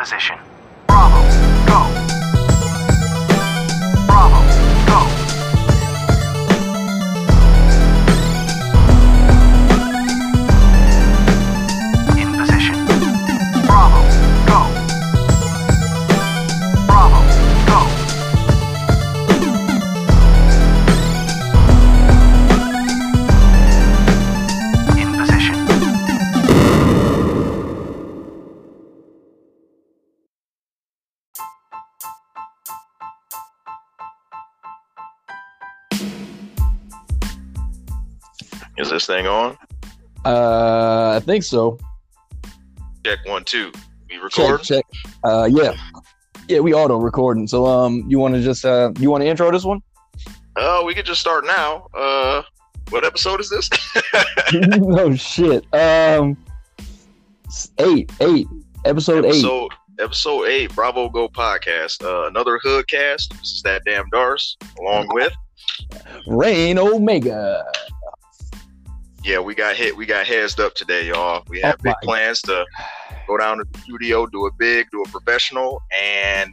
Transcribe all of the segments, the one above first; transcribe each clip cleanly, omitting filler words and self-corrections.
position. Bravo, go. Bravo, go. In position. Bravo, go. Bravo, go. In position. Is this thing on? I think so. Check 1, 2. We record? Check. Yeah, we auto recording. So you want to just you want to intro this one? We could just start now. What episode is this? No shit. 8. Episode 8. Episode 8, Bravo Go podcast. Another hood cast. This is that damn Darce, along with Rain Omega. Yeah, we got heads up today, y'all. We have big plans to go down to the studio, do a professional, and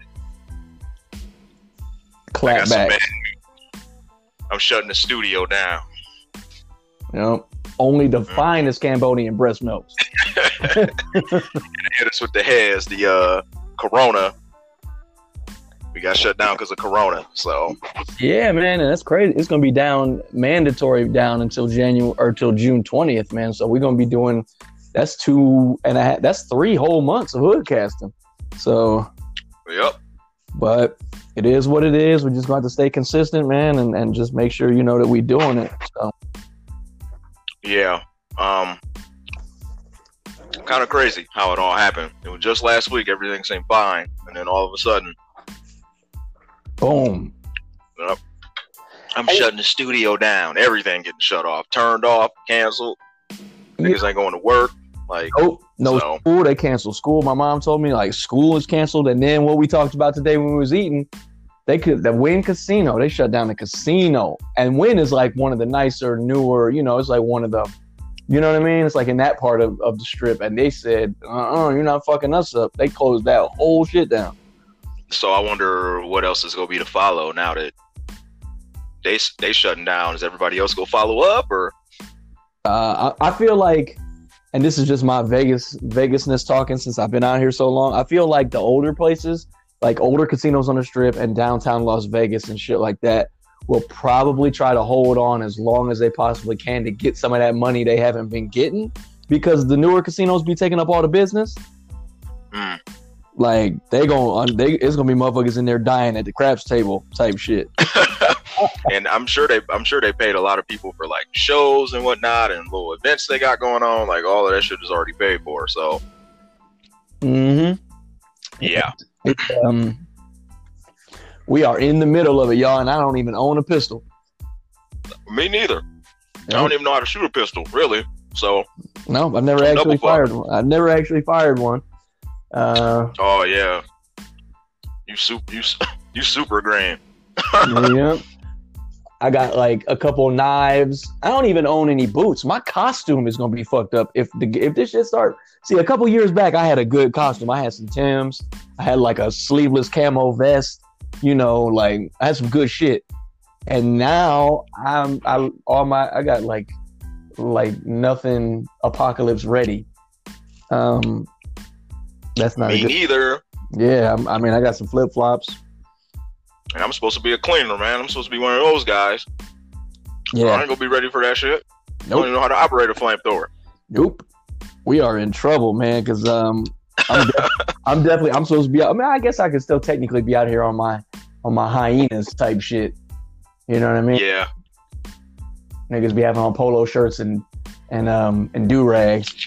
Clap back. I'm shutting the studio down. Yep. Only the finest Cambodian breast milks. Hit us with the heads, the Corona. We got shut down because of Corona. So yeah, man, and that's crazy. It's gonna be mandatory down until June 20th, man. So we're gonna be doing that's 2.5. That's 3 whole months of hood casting. So yep. But it is what it is. We just got to stay consistent, man, and just make sure you know that we're doing it. So yeah. Kind of crazy how it all happened. It was just last week, everything seemed fine, and then all of a sudden, boom. Yep. I'm shutting the studio down. Everything getting shut off, turned off, canceled. Niggas ain't going to work. Like, no school. They canceled school. My mom told me like school is canceled. And then what we talked about today when we was eating, the Wynn Casino, they shut down the casino. And Wynn is like one of the nicer, newer, it's like one of the, you know what I mean? It's like in that part of the strip. And they said, you're not fucking us up. They closed that whole shit down. So I wonder what else is going to be to follow now that they shutting down. Is everybody else going to follow up or? I feel like, and this is just my Vegasness talking since I've been out here so long. I feel like the older places, like older casinos on the strip and downtown Las Vegas and shit like that, will probably try to hold on as long as they possibly can to get some of that money they haven't been getting, because the newer casinos be taking up all the business. Like it's gonna be motherfuckers in there dying at the craps table type shit. And I'm sure they paid a lot of people for like shows and whatnot and little events they got going on. Like all of that shit is already paid for. So, yeah. We are in the middle of it, y'all, and I don't even own a pistol. Me neither. Yep. I don't even know how to shoot a pistol, really. So, no, I've never actually fired one. I've never actually fired one. Oh yeah, you super grand. Yeah. I got like a couple knives. I don't even own any boots. My costume is gonna be fucked up if this shit start. See, a couple years back, I had a good costume. I had some Timbs. I had like a sleeveless camo vest. Like I had some good shit. And now I got like nothing apocalypse ready. That's not me neither. Yeah, I mean I got some flip flops. And I'm supposed to be a cleaner, man. I'm supposed to be one of those guys. Yeah. I ain't gonna be ready for that shit. Nope. I don't even know how to operate a flamethrower. Nope. We are in trouble, man, because I'm supposed to be out. I mean, I guess I could still technically be out here on my hyenas type shit. You know what I mean? Yeah. Niggas be having on polo shirts and do-rags.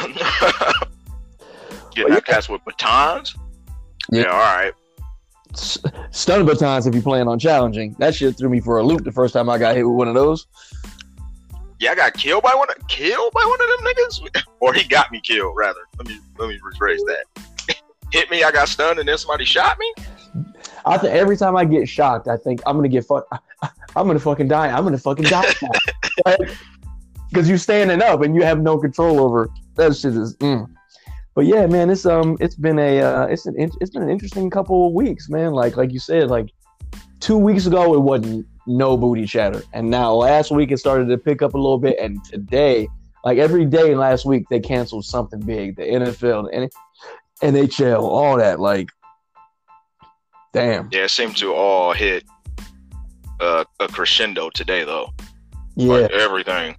Getting cats with batons? Yeah, all right. Stun batons if you're playing on challenging. That shit threw me for a loop the first time I got hit with one of those. Yeah, I got killed by one of them niggas, or he got me killed rather. Let me rephrase that. Hit me, I got stunned, and then somebody shot me. I think every time I get shocked, I think I'm gonna fucking die. I'm gonna fucking die because you're standing up and you have no control over that shit. But yeah, man, it's been an interesting couple of weeks, man. Like you said, like 2 weeks ago it wasn't no booty chatter, and now last week it started to pick up a little bit, and today, like every day last week, they canceled something big. The NFL, the NHL, all that. Like, damn. Yeah, it seemed to all hit a crescendo today, though. Yeah, like everything.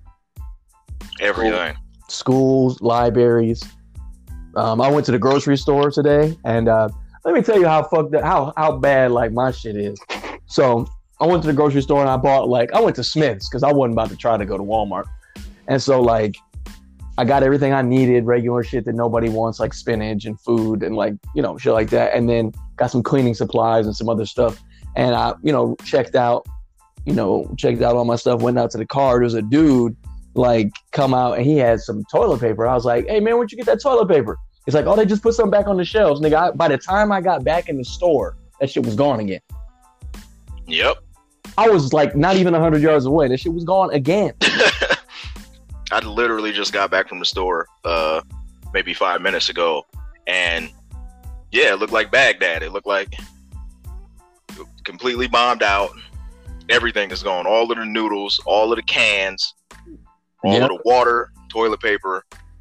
Schools, libraries. I went to the grocery store today, and let me tell you how bad like my shit is. So I went to the grocery store and I went to Smith's because I wasn't about to try to go to Walmart, and so like I got everything I needed, regular shit that nobody wants, like spinach and food and like shit like that, and then got some cleaning supplies and some other stuff, and I checked out all my stuff, went out to the car. There's a dude like come out and he had some toilet paper. I was like, hey man, where'd you get that toilet paper? It's like, oh, they just put something back on the shelves. Nigga, by the time I got back in the store, that shit was gone again. Yep. I was like not even 100 yards away. That shit was gone again. I literally just got back from the store maybe 5 minutes ago. And yeah, it looked like Baghdad. It looked like completely bombed out. Everything is gone. All of the noodles, all of the cans, all of the water, toilet paper,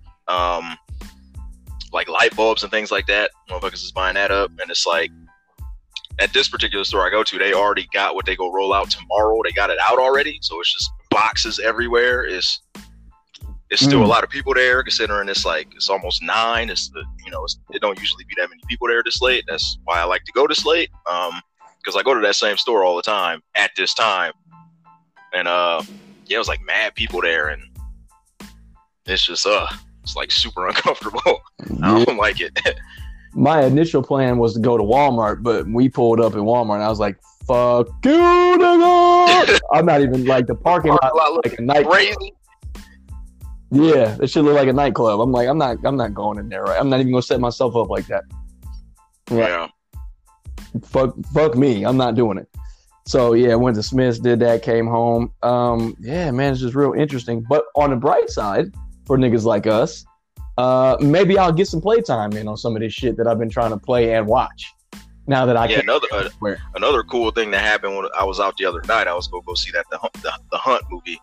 like light bulbs and things like that. Motherfuckers is buying that up, and it's like at this particular store I go to, they already got what they go roll out tomorrow. They got it out already, so it's just boxes everywhere. It's still a lot of people there, considering it's almost 9. It don't usually be that many people there this late. That's why I like to go this late, because I go to that same store all the time at this time, and it was like mad people there, and it's just it's like super uncomfortable. I don't like it. My initial plan was to go to Walmart, but we pulled up in Walmart and I was like, fuck you, nigga. I'm not even like the parking lot like a night crazy. Yeah, that shit look like a nightclub. I'm like, I'm not going in there, right? I'm not even gonna set myself up like that. Right? Yeah. Fuck me. I'm not doing it. So yeah, went to Smith's, did that, came home. Yeah, man, it's just real interesting. But on the bright side, for niggas like us, maybe I'll get some playtime in on some of this shit that I've been trying to play and watch. Now that I can. Another cool thing that happened when I was out the other night, I was gonna go see that the Hunt movie.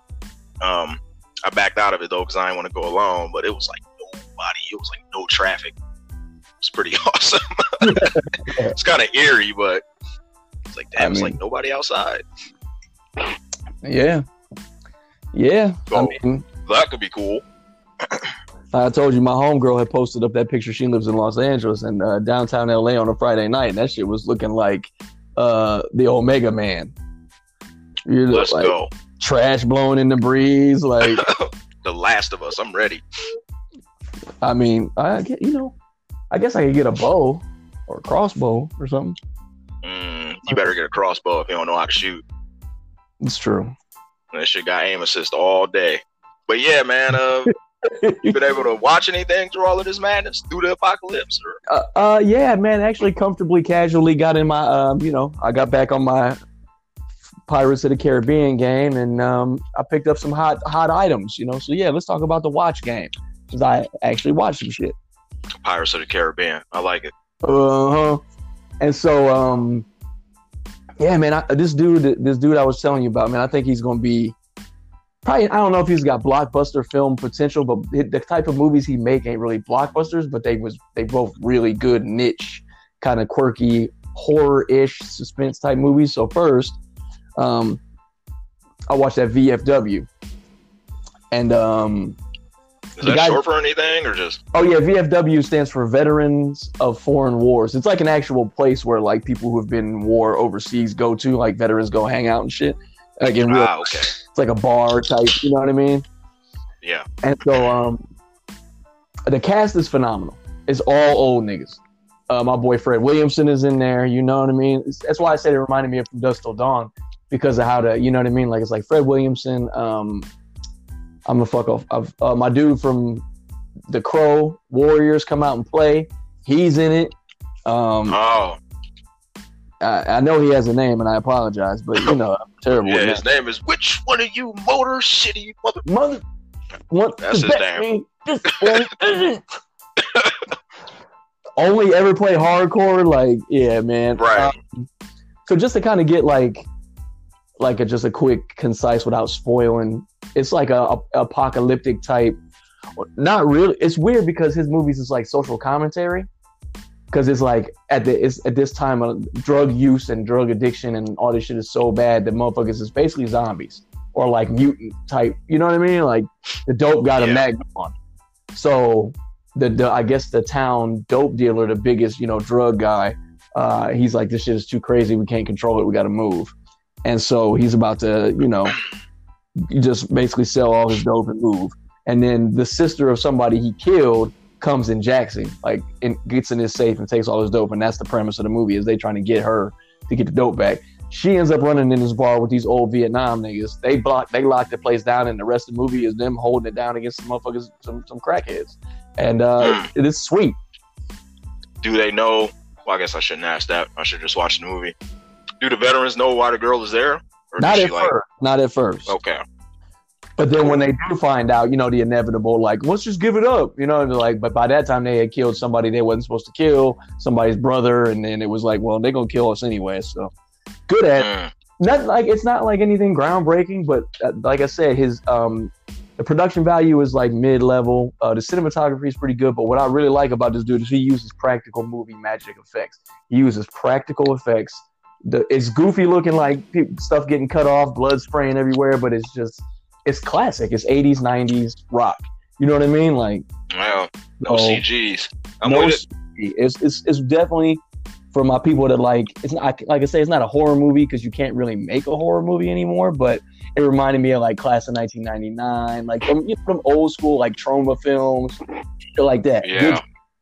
I backed out of it though because I didn't want to go alone. But it was like nobody. It was like no traffic. It's pretty awesome. It's kind of eerie, but it's like damn, it's like nobody outside. Yeah. So, that could be cool. I told you my homegirl had posted up that picture. She lives in Los Angeles and downtown LA on a Friday night, and that shit was looking like the Omega Man. Let's go. Trash blowing in the breeze, like The Last of Us. I'm ready. I mean, I guess I could get a bow or a crossbow or something. You better get a crossbow if you don't know how to shoot. It's true. That shit got aim assist all day. But yeah, man, you been able to watch anything through all of this madness, through the apocalypse? Or? Yeah, man, actually comfortably, casually got in my, I got back on my Pirates of the Caribbean game, and I picked up some hot items, So yeah, let's talk about the watch game, because I actually watched some shit. Pirates of the Caribbean, I like it. And so, yeah, man, this dude I was telling you about, man, I think he's gonna be. Probably, I don't know if he's got blockbuster film potential, but the type of movies he make ain't really blockbusters, but they both really good niche, kind of quirky, horror-ish, suspense type movies. So first, I watched that VFW. And is that short for anything or just? Oh yeah, VFW stands for Veterans of Foreign Wars. It's like an actual place where like people who have been in war overseas go to, like veterans go hang out and shit. Like in real, okay. It's like a bar type, you know what I mean? Yeah. And so the cast is phenomenal. It's all old niggas. My boy Fred Williamson is in there, you know what I mean? That's why I said it reminded me of From Dusk Till Dawn, because of how you know what I mean? Like it's like Fred Williamson, I'm gonna fuck off. My dude from The Crow, Warriors come out and play. He's in it. I know he has a name, and I apologize, but I'm terrible. Yeah, his name is which one of you Motor City mother. What? That's his name. This one isn't. only ever play hardcore. Like, yeah, man. Right. So just to kind of get just a quick, concise without spoiling, it's like a apocalyptic type. Not really. It's weird because his movies is like social commentary. Because it's like at this time, drug use and drug addiction and all this shit is so bad that motherfuckers is basically zombies or like mutant type. You know what I mean? Like the dope got a magnum on. So I guess the town dope dealer, the biggest drug guy, he's like, this shit is too crazy. We can't control it. We got to move. And so he's about to just basically sell all his dope and move. And then the sister of somebody he killed comes and jacks him, like, and gets in his safe and takes all his dope. And that's the premise of the movie, is they trying to get her to get the dope back. She ends up running in this bar with these old Vietnam niggas. They lock the place down, and the rest of the movie is them holding it down against some motherfuckers, some crackheads. And it is sweet. Do they know? Well, I guess I shouldn't ask that. I should just watch the movie. Do the veterans know why the girl is there? Or Not at first. Okay. But then when they do find out, the inevitable, like, let's just give it up, and they're like, but by that time they had killed somebody they wasn't supposed to kill, somebody's brother, and then it was like, well, they're gonna kill us anyway. So good at it's not like anything groundbreaking, but like I said, his the production value is like mid-level. The cinematography is pretty good, but what I really like about this dude is he uses practical movie magic effects. He uses practical effects. It's goofy looking, like stuff getting cut off, blood spraying everywhere, but it's classic. It's 80s, 90s rock. You know what I mean? Like, well, no CGs. It's definitely for my people that like. It's not, like I say, it's not a horror movie because you can't really make a horror movie anymore. But it reminded me of like Class of 1999, like from old school like trauma films, shit like that. Yeah.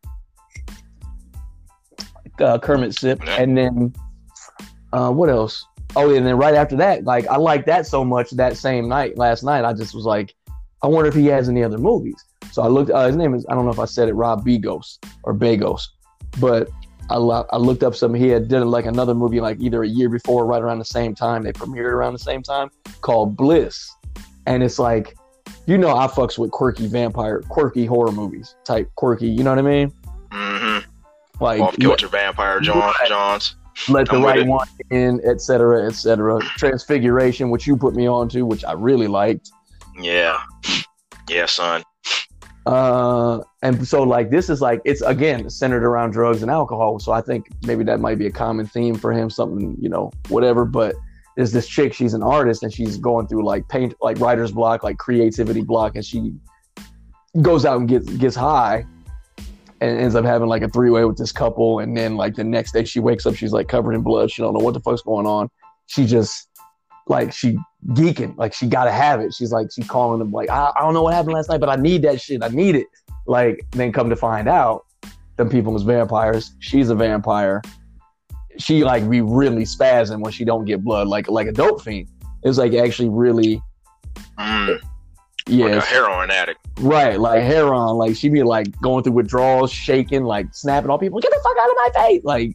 Kermit Sip, and then what else? Oh, and then right after that, like, I liked that so much that same night, last night, I just was like, I wonder if he has any other movies. So I looked, his name is, I don't know if I said it, Rob Begos or Begos, but I looked up something. He had did like another movie like either a year before, right around the same time. They premiered around the same time, called Bliss. And it's like, I fucks with quirky horror movies, type quirky, you know what I mean? Mm-hmm. Like off-kilter vampire Johns. Let the right one in, et cetera, et cetera. Transfiguration, which you put me on to, which I really liked. Yeah, son. And so like this is like, it's again centered around drugs and alcohol. So I think maybe that might be a common theme for him, something, whatever. But there's this chick, she's an artist, and she's going through like writer's block, like creativity block, and she goes out and gets high. And ends up having like a 3-way with this couple. And then like the next day she wakes up, she's like covered in blood. She don't know what the fuck's going on. She just like, she geeking, like she got to have it. She's like, she calling them like, I don't know what happened last night, but I need that shit. I need it. Like, then come to find out them people was vampires. She's a vampire. She like be really spazzing when she don't get blood, like a dope fiend. It's like actually really, yeah, like a heroin addict. Right, like heroin. Like she be like going through withdrawals, shaking, like snapping on people. Get the fuck out of my face! Like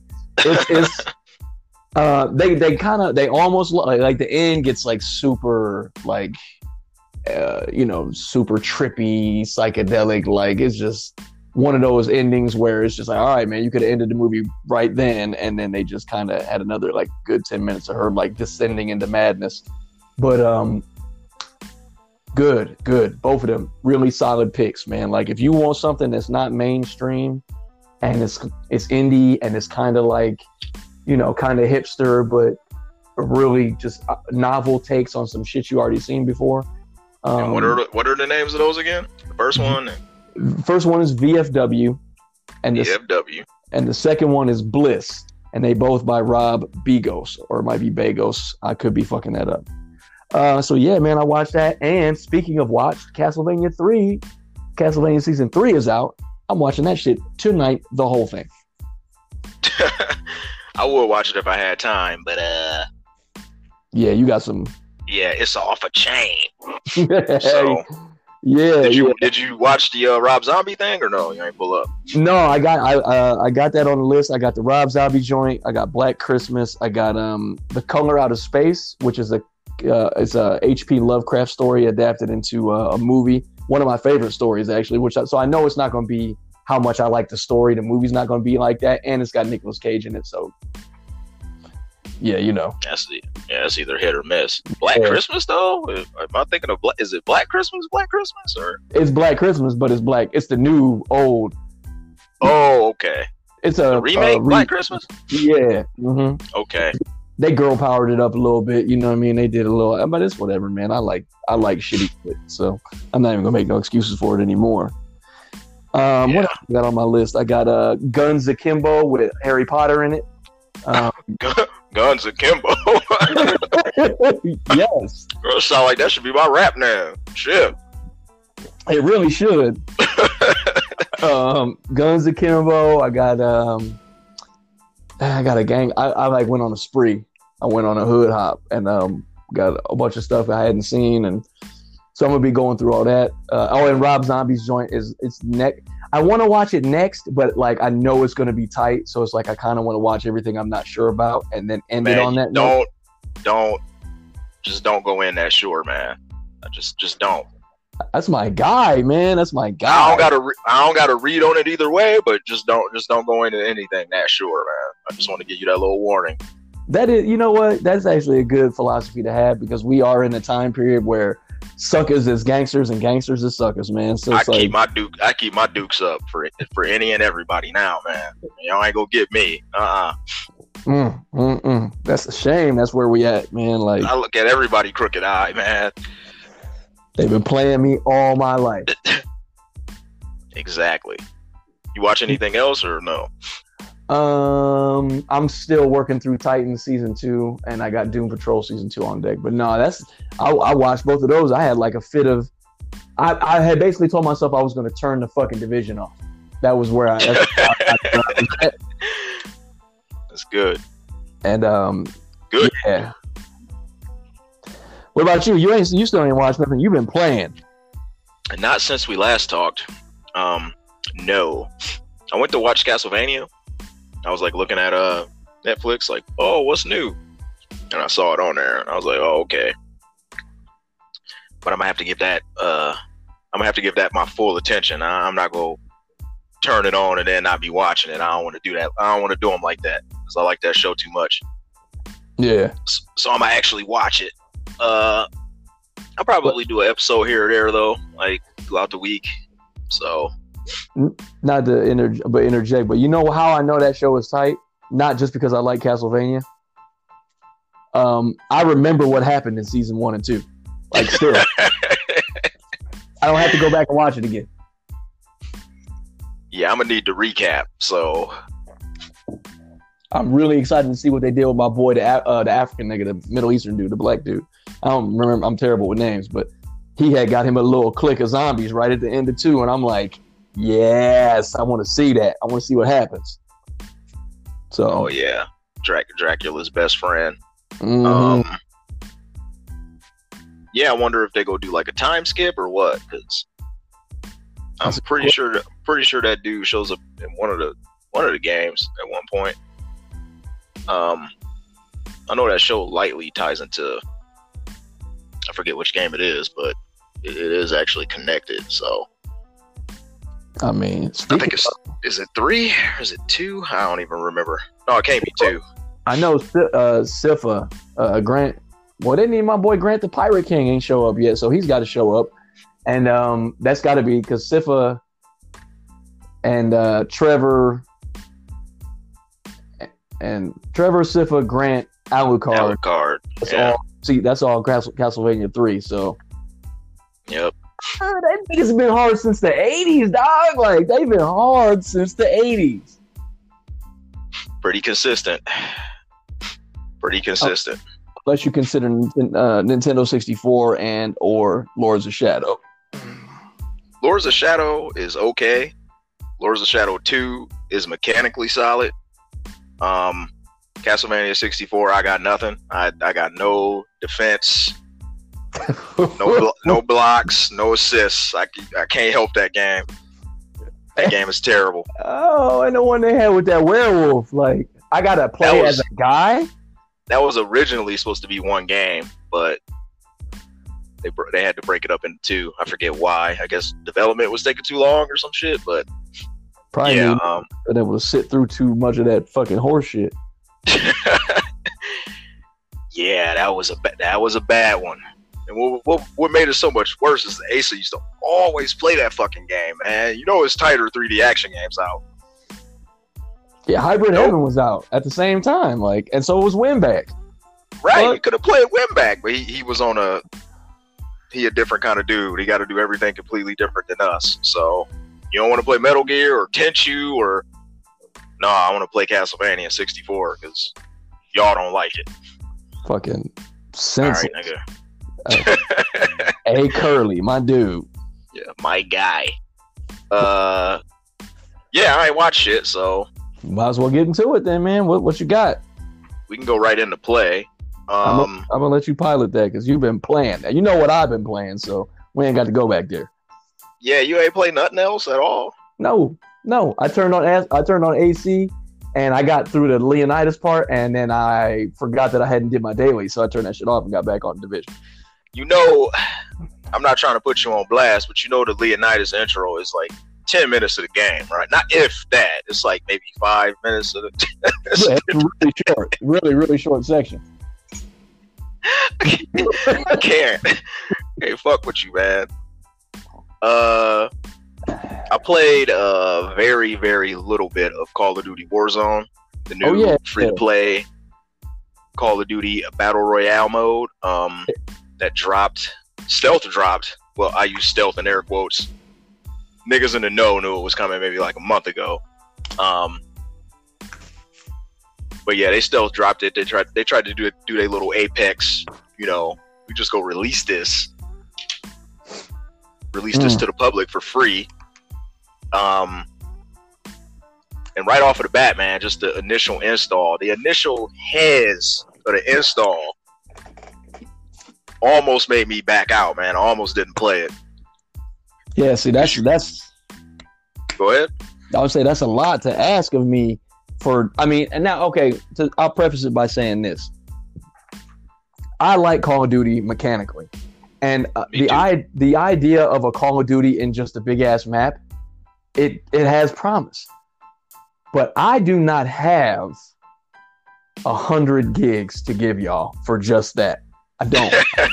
it's they almost like the end gets like super like super trippy, psychedelic. Like it's just one of those endings where it's just like, all right, man, you could have ended the movie right then, and then they just kind of had another like good 10 minutes of her like descending into madness. But Good. Both of them really solid picks, man. Like if you want something that's not mainstream and it's indie and it's kind of like, kind of hipster, but really just novel takes on some shit you already seen before. What are the names of those again? The first one? First one is VFW. And VFW. And the second one is Bliss. And they both by Rob Begos, or it might be Begos. I could be fucking that up. So yeah, man, I watched that. And speaking of watched, Castlevania Season 3 is out. I'm watching that shit tonight, the whole thing. I would watch it if I had time, but yeah, you got some. Yeah, it's off a chain. So yeah. Did you watch the Rob Zombie thing or no? You ain't pull up. No, I got that on the list. I got the Rob Zombie joint. I got Black Christmas. I got The Color Out of Space, which is it's a H.P. Lovecraft story adapted into a movie. One of my favorite stories, actually. So I know it's not going to be how much I like the story. The movie's not going to be like that, and it's got Nicolas Cage in it, so yeah, you know. That's either hit or miss. Black Christmas though? Am I thinking of is it Black Christmas? Black Christmas or it's Black Christmas, but it's black. It's the new old. Oh, okay. It's a remake. Black Christmas. Yeah. Mm-hmm. Okay. They girl powered it up a little bit. You know what I mean? They did a little, but it's whatever, man. I like shitty shit, so I'm not even gonna make no excuses for it anymore. What else I got on my list? I got Guns Akimbo with Harry Potter in it. Guns Akimbo. Yes. Girl, sound like that should be my rap now. Shit. It really should. Guns Akimbo. I got a gang. I like went on a spree. I went on a hood hop and got a bunch of stuff I hadn't seen, and so I'm gonna be going through all that. And Rob Zombie's joint it's next. I want to watch it next, but like I know it's gonna be tight, so it's like I kind of want to watch everything I'm not sure about and then end it on that. Don't go in that sure, man. Just don't. That's my guy, man. That's my guy. I don't gotta read on it either way, but just don't go into anything that sure, man. I just want to give you that little warning. That is, you know what? That's actually a good philosophy to have because we are in a time period where suckers is gangsters and gangsters is suckers, man. So I keep my dukes up for any and everybody now, man. Y'all ain't gonna get me. That's a shame. That's where we at, man. Like I look at everybody crooked eye, man. They've been playing me all my life. Exactly. You watch anything else or no? I'm still working through Titans season 2, and I got Doom Patrol season 2 on deck. But no, I watched both of those. I had like a fit of. I had basically told myself I was going to turn the fucking division off. That was where I. That's good. And good. Yeah. What about you? You still ain't watched nothing. You've been playing. Not since we last talked. No. I went to watch Castlevania. I was like looking at Netflix, like, oh, what's new? And I saw it on there, and I was like, oh, okay. But I'm gonna have to give that. My full attention. I'm not gonna turn it on and then not be watching it. I don't want to do that. I don't want to do them like that because I like that show too much. Yeah. So I'm gonna actually watch it. I'll probably do an episode here or there though, like throughout the week. So. Not to interject, but you know how I know that show is tight? Not just because I like Castlevania. I remember what happened in season 1 and 2. Like still. I don't have to go back and watch it again. Yeah, I'm gonna need to recap. So I'm really excited to see what they did with my boy, the African nigga, the Middle Eastern dude, the black dude. I don't remember. I'm terrible with names, but he had got him a little clique of zombies right at the end of 2, and I'm like, yes, I want to see that. I want to see what happens. So, oh yeah, Dracula's best friend. Mm-hmm. Yeah, I wonder if they go do like a time skip or what, because I'm pretty sure that dude shows up in one of the games at one point. I know that show lightly ties into, I forget which game it is, but it is actually connected. So, I mean, I think is it 3 or is it 2? I don't even remember. No, it can't be 2. I know Sypha, Grant. Well, they need my boy Grant the Pirate King ain't show up yet, so he's got to show up, and that's got to be because Sypha and Trevor, Sypha, Grant, Alucard. That's all. See, that's all Castlevania 3. So, yep. That niggas been hard since the 80s, dog. Like they've been hard since the 80s. Pretty consistent. Unless you consider Nintendo 64 and or Lords of Shadow. Lords of Shadow is okay. Lords of Shadow 2 is mechanically solid. Castlevania 64, I got nothing. I got no defense, no blocks, no assists. I can't help that game. That game is terrible. Oh, and the one they had with that werewolf. Like, I gotta play as a guy? That was originally supposed to be one game, but they had to break it up into 2. I forget why. I guess development was taking too long or some shit, but Probably Yeah. been able to sit through too much of that fucking horse shit. Yeah, that was a bad one. And what made it so much worse is the Asa used to always play that fucking game, man. You know it's tighter 3D action games out. Yeah, Hybrid Nope. Heaven was out at the same time, like, and so was Winback. Right, What? he could have played Winback, but he was on a different kind of dude. He got to do everything completely different than us. So you don't want to play Metal Gear or Tenchu or I want to play Castlevania 64 because y'all don't like it. Fucking All sense. right, nigga. Hey, Curly, my dude. Yeah, my guy. Yeah, I ain't watched shit, so Might as well get into it then, man. What you got? we can go right into play. I'm gonna let you pilot that because you've been playing. You know what I've been playing, so we ain't got to go back there. Yeah, you ain't play nothing else at all. No. I turned on AC, and I got through the Leonidas part, and then I forgot that I hadn't did my daily, so I turned that shit off and got back on Division. You know, I'm not trying to put you on blast, but you know the Leonidas intro is like 10 minutes of the game, right? Not if that. It's like maybe 5 minutes of the Yeah, it's really short, really short section. I can't. Hey, fuck with you, man. I played a very, very little bit of Call of Duty Warzone, the new free-to-play Call of Duty Battle Royale mode that stealth dropped. Well, I use stealth in air quotes. Niggas in the know knew it was coming maybe like a month ago. But yeah, they stealth dropped it. They tried to do their little Apex, we just go release this to the public for free. And right off of the bat, man, just the initial heads of the install almost made me back out, man. I almost didn't play it. Yeah, see, that's. Go ahead. I would say that's a lot to ask of me. And now, okay, I'll preface it by saying this: I like Call of Duty mechanically, and the idea of a Call of Duty in just a big ass map, it has promise. But I do not have 100 gigs to give y'all for just that. I don't.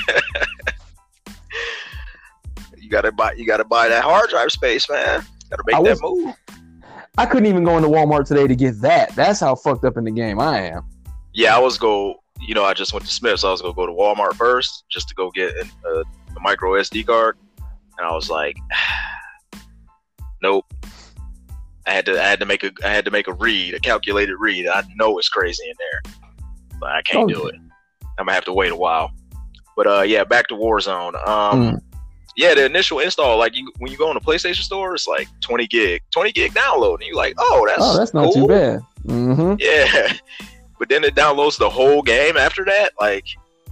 You gotta buy that hard drive space, man. Gotta make that move. I couldn't even go into Walmart today to get that. That's how fucked up in the game I am. Yeah, I just went to Smith's. So I was gonna go to Walmart first just to go get a micro SD card, and I was like, nope. I had to make a calculated read. I know it's crazy in there, but I can't do it. I'm gonna have to wait a while. But yeah, back to Warzone. Yeah, the initial install, like when you go on the PlayStation Store, it's like 20 gig download, and you're like, that's not cool. too bad. Mm-hmm. Yeah, but then it downloads the whole game after that, like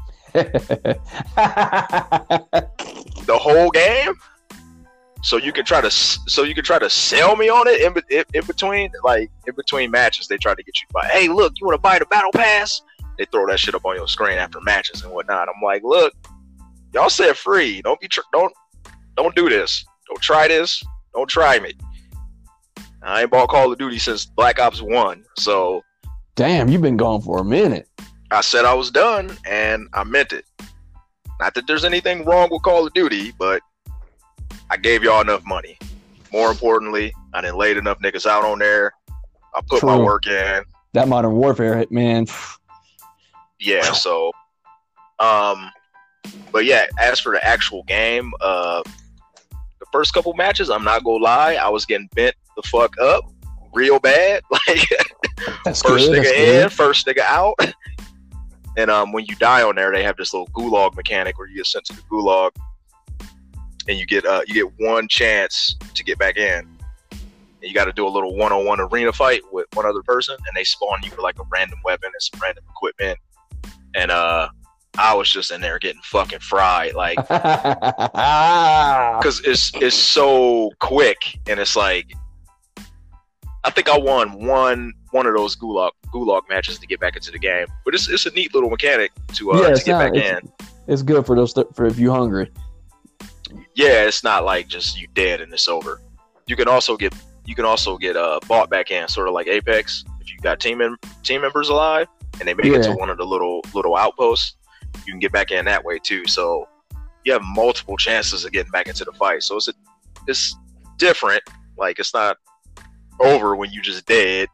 the whole game. So you can try to sell me on it in between matches. They try to get you to buy. Hey, look, you want to buy the battle pass? They throw that shit up on your screen after matches and whatnot. I'm like, look, y'all said free. Don't do this. Don't try this. Don't try me. I ain't bought Call of Duty since Black Ops 1. So damn, you've been gone for a minute. I said I was done, and I meant it. Not that there's anything wrong with Call of Duty, but I gave y'all enough money. More importantly, I done laid enough niggas out on there. I put my work in. That Modern Warfare, man. Yeah, so but yeah, as for the actual game, the first couple matches, I'm not gonna lie, I was getting bent the fuck up real bad. Like first nigga in, first nigga out. And when you die on there, they have this little gulag mechanic where you get sent to the gulag, and you get one chance to get back in. And you got to do a little one-on-one arena fight with one other person, and they spawn you with like a random weapon and some random equipment. And I was just in there getting fucking fried, like, because it's so quick, and it's like, I think I won one of those gulag matches to get back into the game. But it's a neat little mechanic to get back in. It's good for for if you're hungry. Yeah, it's not like just you dead and it's over. You can also get you can also get bought back in, sort of like Apex. If you got team members alive and they make it to one of the little outposts, you can get back in that way too. So you have multiple chances of getting back into the fight. So it's different. Like, it's not over when you just dead,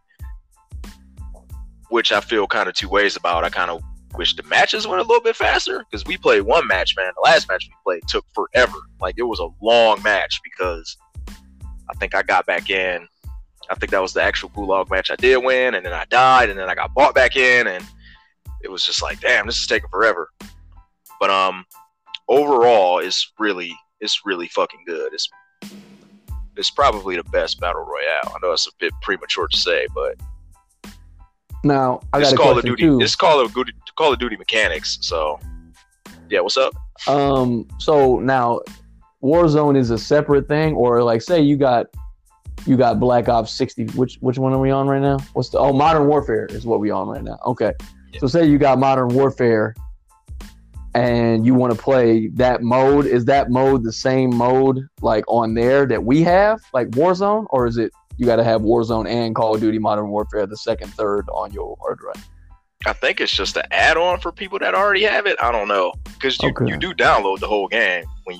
which I feel kind of two ways about. I kind of wish the matches went a little bit faster, because we played one match, man. The last match we played took forever. Like, it was a long match because I think I got back in. I think that was the actual Gulag match I did win, and then I died, and then I got bought back in, and it was just like, damn, this is taking forever. But overall, it's really fucking good. It's probably the best battle royale. I know it's a bit premature to say, but now I got it's a Call of question Duty. too. It's Call of Duty mechanics. So yeah, what's up? So now Warzone is a separate thing, or like, say you got Black Ops 60. Which one are we on right now? Modern Warfare is what we on right now. Okay. Yeah. So say you got Modern Warfare and you want to play that mode. Is that mode the same mode like on there that we have, like Warzone, or is it you got to have Warzone and Call of Duty Modern Warfare the second, third on your hard drive? I think it's just an add-on for people that already have it. I don't know, because you do download the whole game when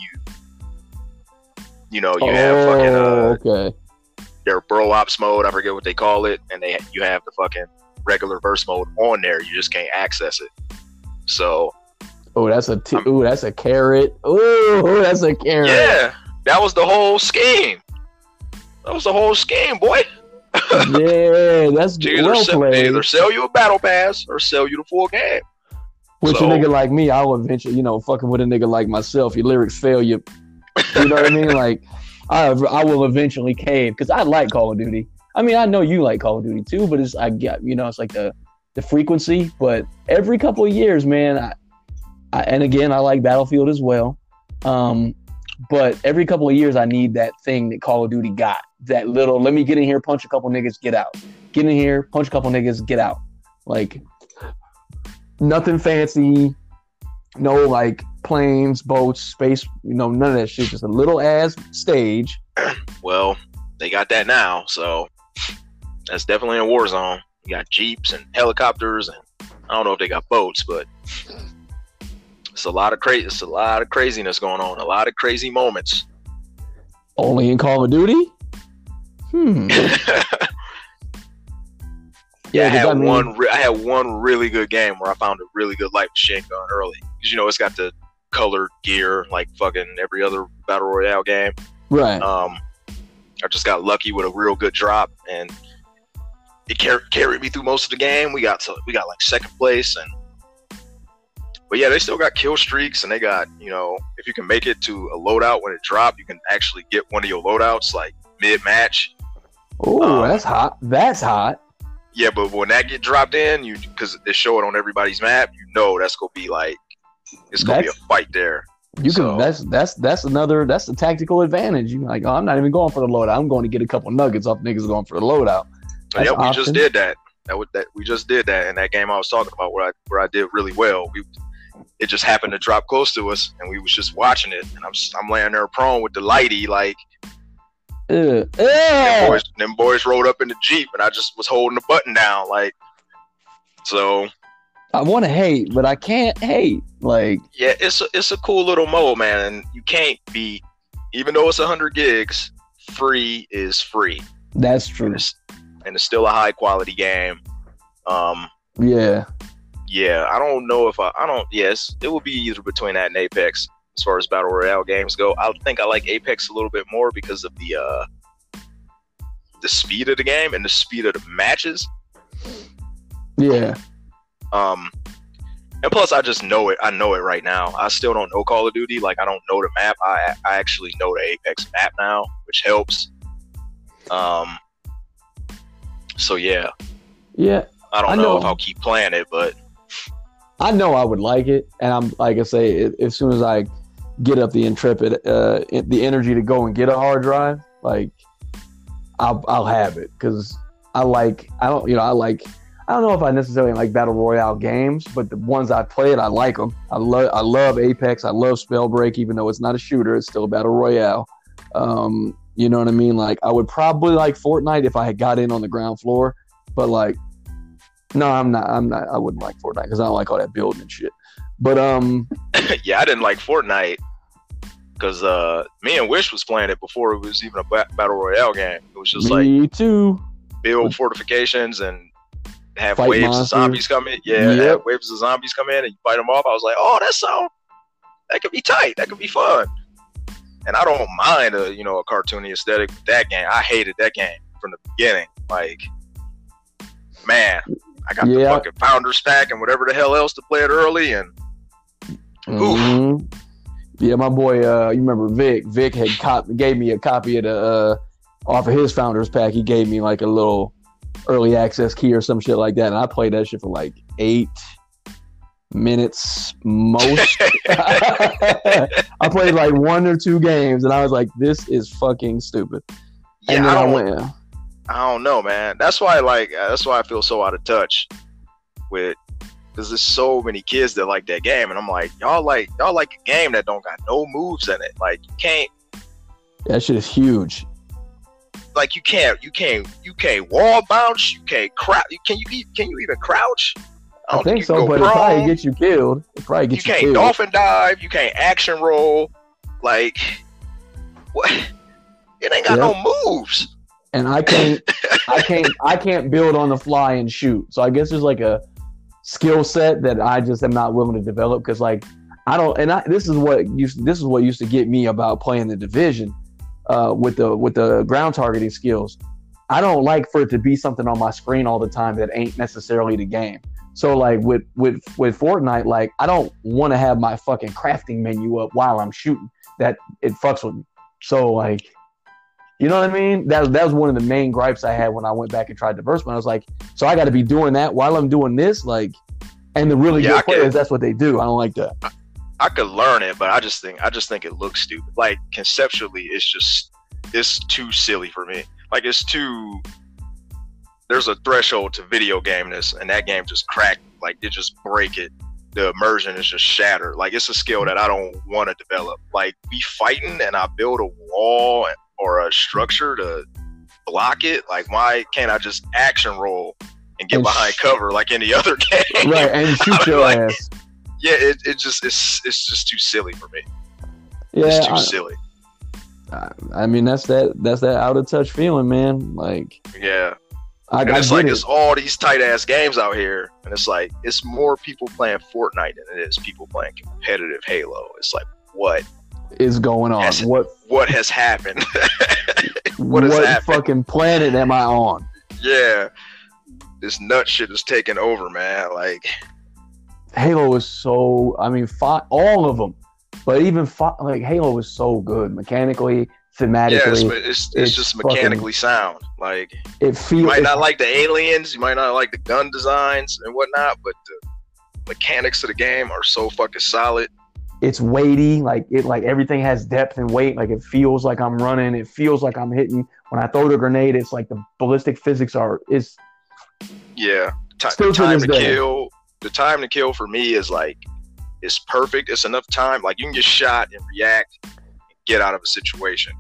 you have fucking their Bro Ops mode. I forget what they call it, and you have the fucking regular verse mode on there. You just can't access it. So that's a carrot. Oh, that's a carrot. Yeah, that was the whole scheme. That was the whole scheme, boy. Yeah, that's well played. They either sell you a battle pass or sell you the full game. With a nigga like me, I will eventually, fucking with a nigga like myself, your lyrics fail you. You know what I mean? Like, I will eventually cave, because I like Call of Duty. I mean, I know you like Call of Duty too, but it's like the frequency. But every couple of years, man, and again, I like Battlefield as well. But every couple of years, I need that thing that Call of Duty got. That little, let me get in here, punch a couple niggas, get out. Get in here, punch a couple niggas, get out. Like, nothing fancy. No, like, planes, boats, space, none of that shit. Just a little ass stage. Well, they got that now, so that's definitely a war zone. You got jeeps and helicopters, and I don't know if they got boats, but it's a lot of craziness going on. A lot of crazy moments. Only in Call of Duty? Yeah, I had one really good game where I found a really good light machine gun early, because it's got the colored gear like fucking every other battle royale game. Right. I just got lucky with a real good drop, and it carried me through most of the game. We got like second place, but yeah, they still got kill streaks, and they got, if you can make it to a loadout when it dropped, you can actually get one of your loadouts like mid-match. Oh, that's hot. That's hot. Yeah, but when that get dropped in, because they show it on everybody's map, that's gonna be like, it's gonna be a fight there. That's a tactical advantage. You're like, I'm not even going for the loadout. I'm going to get a couple nuggets off niggas going for the loadout. Yeah, we just did that. We just did that in that game I was talking about where I did really well. It just happened to drop close to us, and we was just watching it, and I'm laying there prone with the lighty, like. Them boys rolled up in the Jeep, and I just was holding the button down, like. So. I want to hate, but I can't hate. Like. Yeah, it's a cool little mode, man, and you can't beat, even though it's 100 gigs. Free is free. That's true. And it's still a high quality game. Yeah. Yeah, I don't know if yes, it will be either between that and Apex as far as Battle Royale games go. I think I like Apex a little bit more because of the speed of the game and the speed of the matches. Yeah. And plus I just know it. I know it right now. I still don't know Call of Duty. Like, I don't know the map. I actually know the Apex map now, which helps. So yeah. Yeah. I don't know if I'll keep playing it, but I know I would like it, and I'm like I say, as soon as I get up the intrepid, the energy to go and get a hard drive, like I'll have it, because I don't know if I necessarily like battle royale games, but the ones I played, I like them. I love Apex. I love Spellbreak, even though it's not a shooter, it's still a battle royale. You know what I mean? Like, I would probably like Fortnite if I had got in on the ground floor, but like, no, I'm not. I wouldn't like Fortnite because I don't like all that building and shit. But Yeah, I didn't like Fortnite because me and Wish was playing it before it was even a battle royale game. It was just me like too. build fortifications and have Fight waves monsters. of zombies come in. Yeah, Yep. have waves of zombies come in and you fight them off. I was like, oh, that could be tight. That could be fun. And I don't mind a cartoony aesthetic with that game. I hated that game from the beginning. Like, man, I got the fucking Founders Pack and whatever the hell else to play it early, and Mhm. Yeah, my boy, you remember Vic? Vic had gave me a copy of the off of his Founders Pack. He gave me like a little early access key or some shit like that, and I played that shit for like 8 minutes most. I played like 1 or 2 games, and I was like, "This is fucking stupid." And yeah, then I don't know, man. That's why I feel so out of touch with, because there's so many kids that like that game, and I'm like, y'all like a game that don't got no moves in it. Like, you can't. That shit is huge. Like, you can't wall bounce. You can't crouch. Can you even crouch? I don't think you so, can go but it probably gets you killed. It probably You gets you can't killed. dolphin dive. You can't action roll. Like, what? It ain't got no moves. And I can't build on the fly and shoot. So I guess there's like a skill set that I just am not willing to develop, because like this is what used to get me about playing the Division with the ground targeting skills. I don't like for it to be something on my screen all the time that ain't necessarily the game. So like with Fortnite, like, I don't want to have my fucking crafting menu up while I'm shooting. That it fucks with me. So like, you know what I mean? That was one of the main gripes I had when I went back and tried Diversement. I was like, so I got to be doing that while I'm doing this, like, and the really good players, that's what they do. I don't like that. I could learn it, but I just think it looks stupid. Like, conceptually, it's too silly for me. Like, there's a threshold to video gameness, and that game just cracked. Like, they just break it. The immersion is just shattered. Like, it's a skill that I don't want to develop. Like, be fighting and I build a wall or a structure to block it. Like, why can't I just action roll and get behind cover like any other game? Right, and shoot your ass. Yeah, it's just too silly for me. Yeah, it's too silly. I mean, that's that out of touch feeling, man. Like, yeah. It's all these tight ass games out here, and it's like, it's more people playing Fortnite than it is people playing competitive Halo. It's like, what is going on? What has happened? what fucking planet am I on? Yeah, this nut shit is taking over, man. Like, Halo is so. I mean, all of them, but even like Halo is so good mechanically. Thematically, yeah, it's just mechanically sound. Like, you might not like the aliens, you might not like the gun designs and whatnot, but the mechanics of the game are so fucking solid. It's weighty, like everything has depth and weight. Like, it feels like I'm running. It feels like I'm hitting. When I throw the grenade, it's like the ballistic physics yeah. The time to kill for me is like, it's perfect. It's enough time. Like, you can get shot and react and get out of a situation.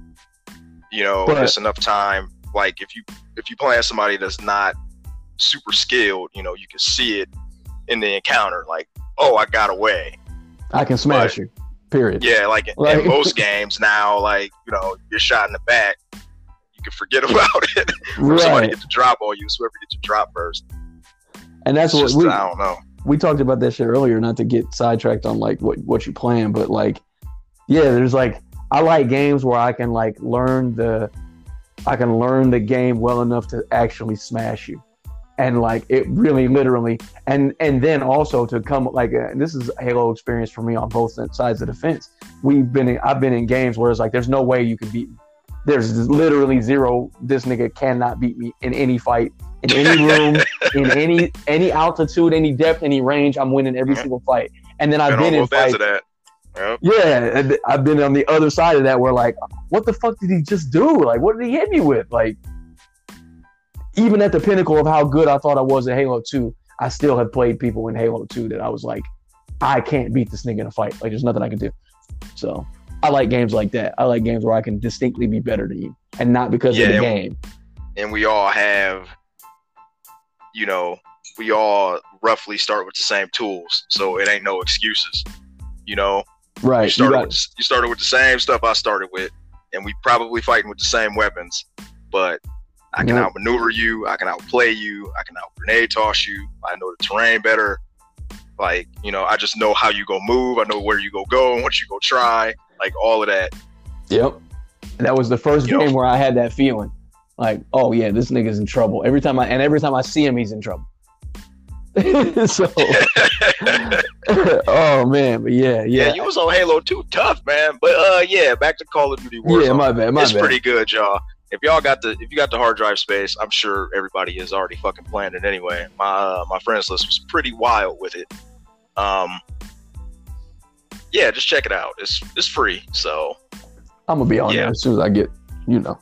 It's enough time. Like, if you play as somebody that's not super skilled, you can see it in the encounter. Like, oh, I got away. I can smash you. Period. Yeah, like in most games now, like, you're shot in the back, you can forget about it. Somebody gets to drop on you, so whoever gets to drop first. And that's I don't know. We talked about that shit earlier, not to get sidetracked on like what you playing, but like, yeah, there's like, I like games where I can like learn the game well enough to actually smash you, and like it really literally, and then also to come like this is a Halo experience for me on both sides of the fence. I've been in games where it's like, there's no way you can beat me. There's literally zero. This nigga cannot beat me in any fight, in any room, in any altitude, any depth, any range. I'm winning every single fight. And then I've been in fights. Yep. Yeah, and I've been on the other side of that where like, what the fuck did he just do? Like, what did he hit me with? Like, even at the pinnacle of how good I thought I was at Halo 2, I still have played people in Halo 2 that I was like, I can't beat this nigga in a fight. Like, there's nothing I can do. So I like games like that. I like games where I can distinctly be better than you, and not because of the game. And we all have, you know, we all roughly start with the same tools, so it ain't no excuses. You know, Right. you started with the same stuff I started with, and we probably fighting with the same weapons, but I can outmaneuver you, I can outplay you, I can out grenade toss you, I know the terrain better. Like, you know, I just know how you go move, I know where you go and what you go try, like all of that. Yep. And that was the first game where I had that feeling. Like, oh yeah, this nigga's in trouble. Every time I see him, he's in trouble. So, oh man, but yeah. You was on Halo 2 tough, man. But yeah, back to Call of Duty Warzone. Yeah, my bad. It's pretty good, y'all. If you got the hard drive space, I'm sure everybody is already fucking playing it anyway. My friends list was pretty wild with it. Yeah, just check it out. It's free, so I'm gonna be on there as soon as I get, you know.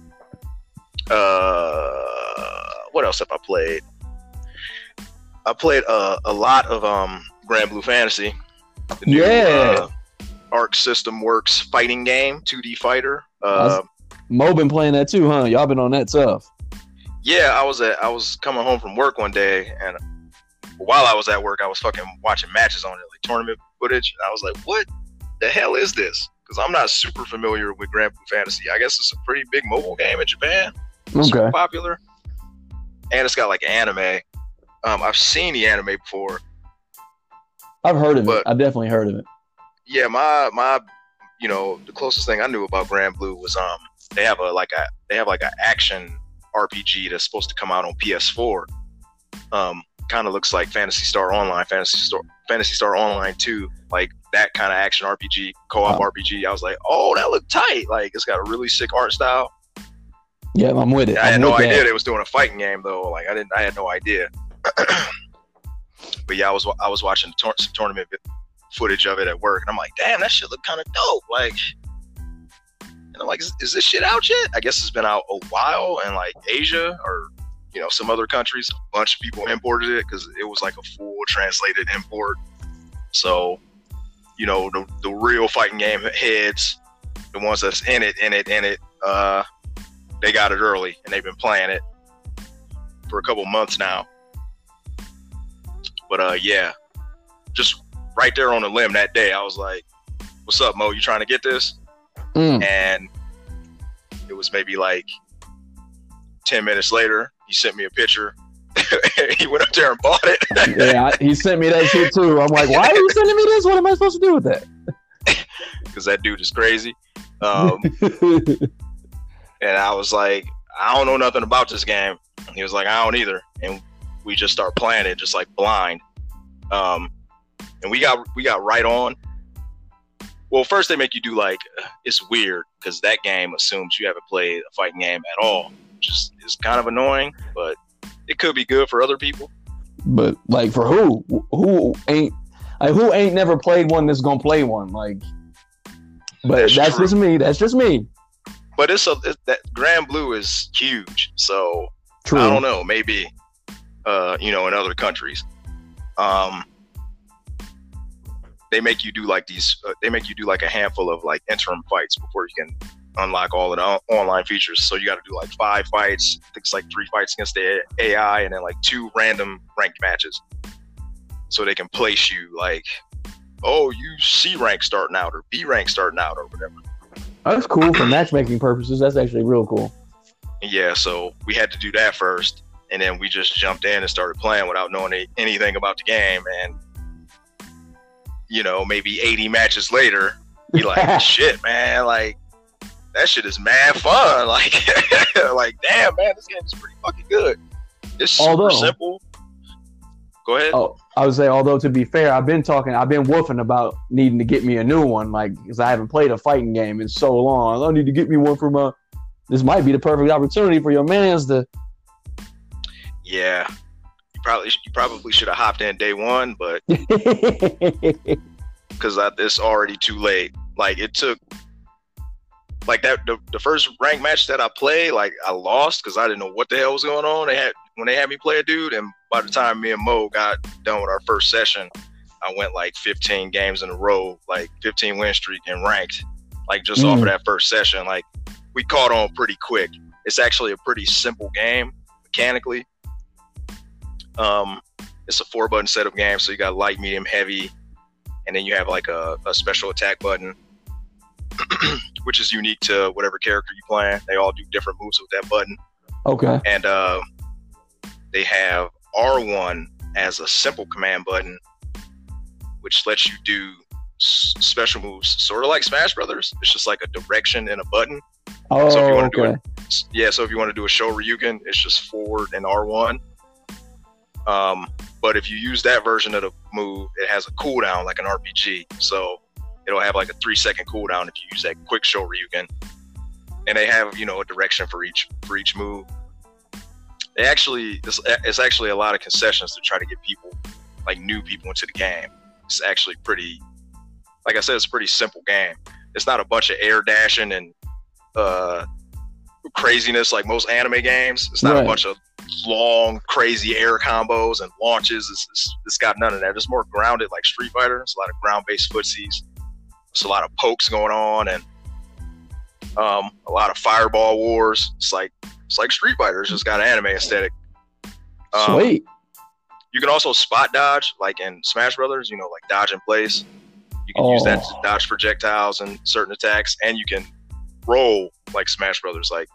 What else have I played? I played a lot of Grand Blue Fantasy. The new, Arc System Works fighting game, 2D fighter. Mo been playing that too, huh? Y'all been on that tough. Yeah, I was coming home from work one day, and while I was at work, I was fucking watching matches on it, like tournament footage, and I was like, "What the hell is this?" Because I'm not super familiar with Grand Blue Fantasy. I guess it's a pretty big mobile game in Japan. Super popular, and it's got like an anime. I've seen the anime before. I've heard of it. I've definitely heard of it. Yeah, my you know, the closest thing I knew about Grand Blue was they have like an action RPG that's supposed to come out on PS4. Kind of looks like Phantasy Star Online 2, like that kind of action RPG, co-op RPG. I was like, oh, that looked tight. Like, it's got a really sick art style. Yeah, I'm with it. I had no idea they was doing a fighting game though. Like, I had no idea. But yeah, I was watching some tournament footage of it at work, and I'm like, damn, that shit look kind of dope. Like, and I'm like, is this shit out yet? I guess it's been out a while in like Asia or, you know, some other countries. A bunch of people imported it because it was like a full translated import. So, you know, the real fighting game heads, the ones that's in it, they got it early and they've been playing it for a couple months now. But yeah, just right there on the limb that day, I was like, "What's up, Mo? You trying to get this?" And it was maybe like 10 minutes later, he sent me a picture. He went up there and bought it. Yeah, he sent me that shit too. I'm like, why are you sending me this? What am I supposed to do with that? Because that dude is crazy. And I was like, I don't know nothing about this game. He was like, I don't either. And we just start playing it just like blind. And we got right on. Well, first they make you do like, it's weird because that game assumes you haven't played a fighting game at all, which is kind of annoying, but it could be good for other people. But like for who ain't never played one that's gonna play one, like. But that's just me. That's just me. But that Grand Blue is huge, so true. I don't know. Maybe, you know, in other countries, they make you do like these. They make you do like a handful of like interim fights before you can unlock all of the online features. So you got to do like 5 fights. I think it's like 3 fights against the AI, and then like 2 random ranked matches. So they can place you like, oh, you C rank starting out or B rank starting out or whatever. That's cool for matchmaking purposes. That's actually real cool. Yeah, so we had to do that first, and then we just jumped in and started playing without knowing anything about the game. And you know, maybe 80 matches later, we like, shit, man, like that shit is mad fun. Like, like, damn, man, this game is pretty fucking good. It's super simple. Go ahead. Oh, I would say, although to be fair, I've been woofing about needing to get me a new one, like, because I haven't played a fighting game in so long. I need to get me one for my. This might be the perfect opportunity for your mans to. Yeah, you probably should have hopped in day one, but because it's already too late. Like it took, like that the first ranked match that I played, like I lost because I didn't know what the hell was going on. When they had me play a dude, and by the time me and Mo got done with our first session, I went like 15 games in a row, like 15 win streak and ranked. Like just off of that first session, like we caught on pretty quick. It's actually a pretty simple game mechanically. It's a 4-button setup game, so you got light, medium, heavy, and then you have like a special attack button, which is unique to whatever character you playing. They all do different moves with that button. Okay. And they have R1 as a simple command button, which lets you do special moves, sort of like Smash Brothers. It's just like a direction and a button. Oh, so if you want to okay. so if you want to do a Shoryuken, it's just forward and R1. But if you use that version of the move, it has a cooldown like an RPG. So it'll have like a 3-second cooldown if you use that quick Shoryuken. And they have, you know, a direction for each move. They actually, it's actually a lot of concessions to try to get people, like new people, into the game. It's actually pretty, like I said, it's a pretty simple game. It's not a bunch of air dashing and craziness like most anime games. It's not a bunch of long, crazy air combos and launches. It's got none of that. It's more grounded like Street Fighter. It's a lot of ground-based footsies. It's a lot of pokes going on and a lot of fireball wars. It's like Street Fighter. It's just got an anime aesthetic. Sweet. You can also spot dodge, like in Smash Brothers. You know, like dodge in place. You can use that to dodge projectiles and certain attacks, and you can roll like Smash Brothers, like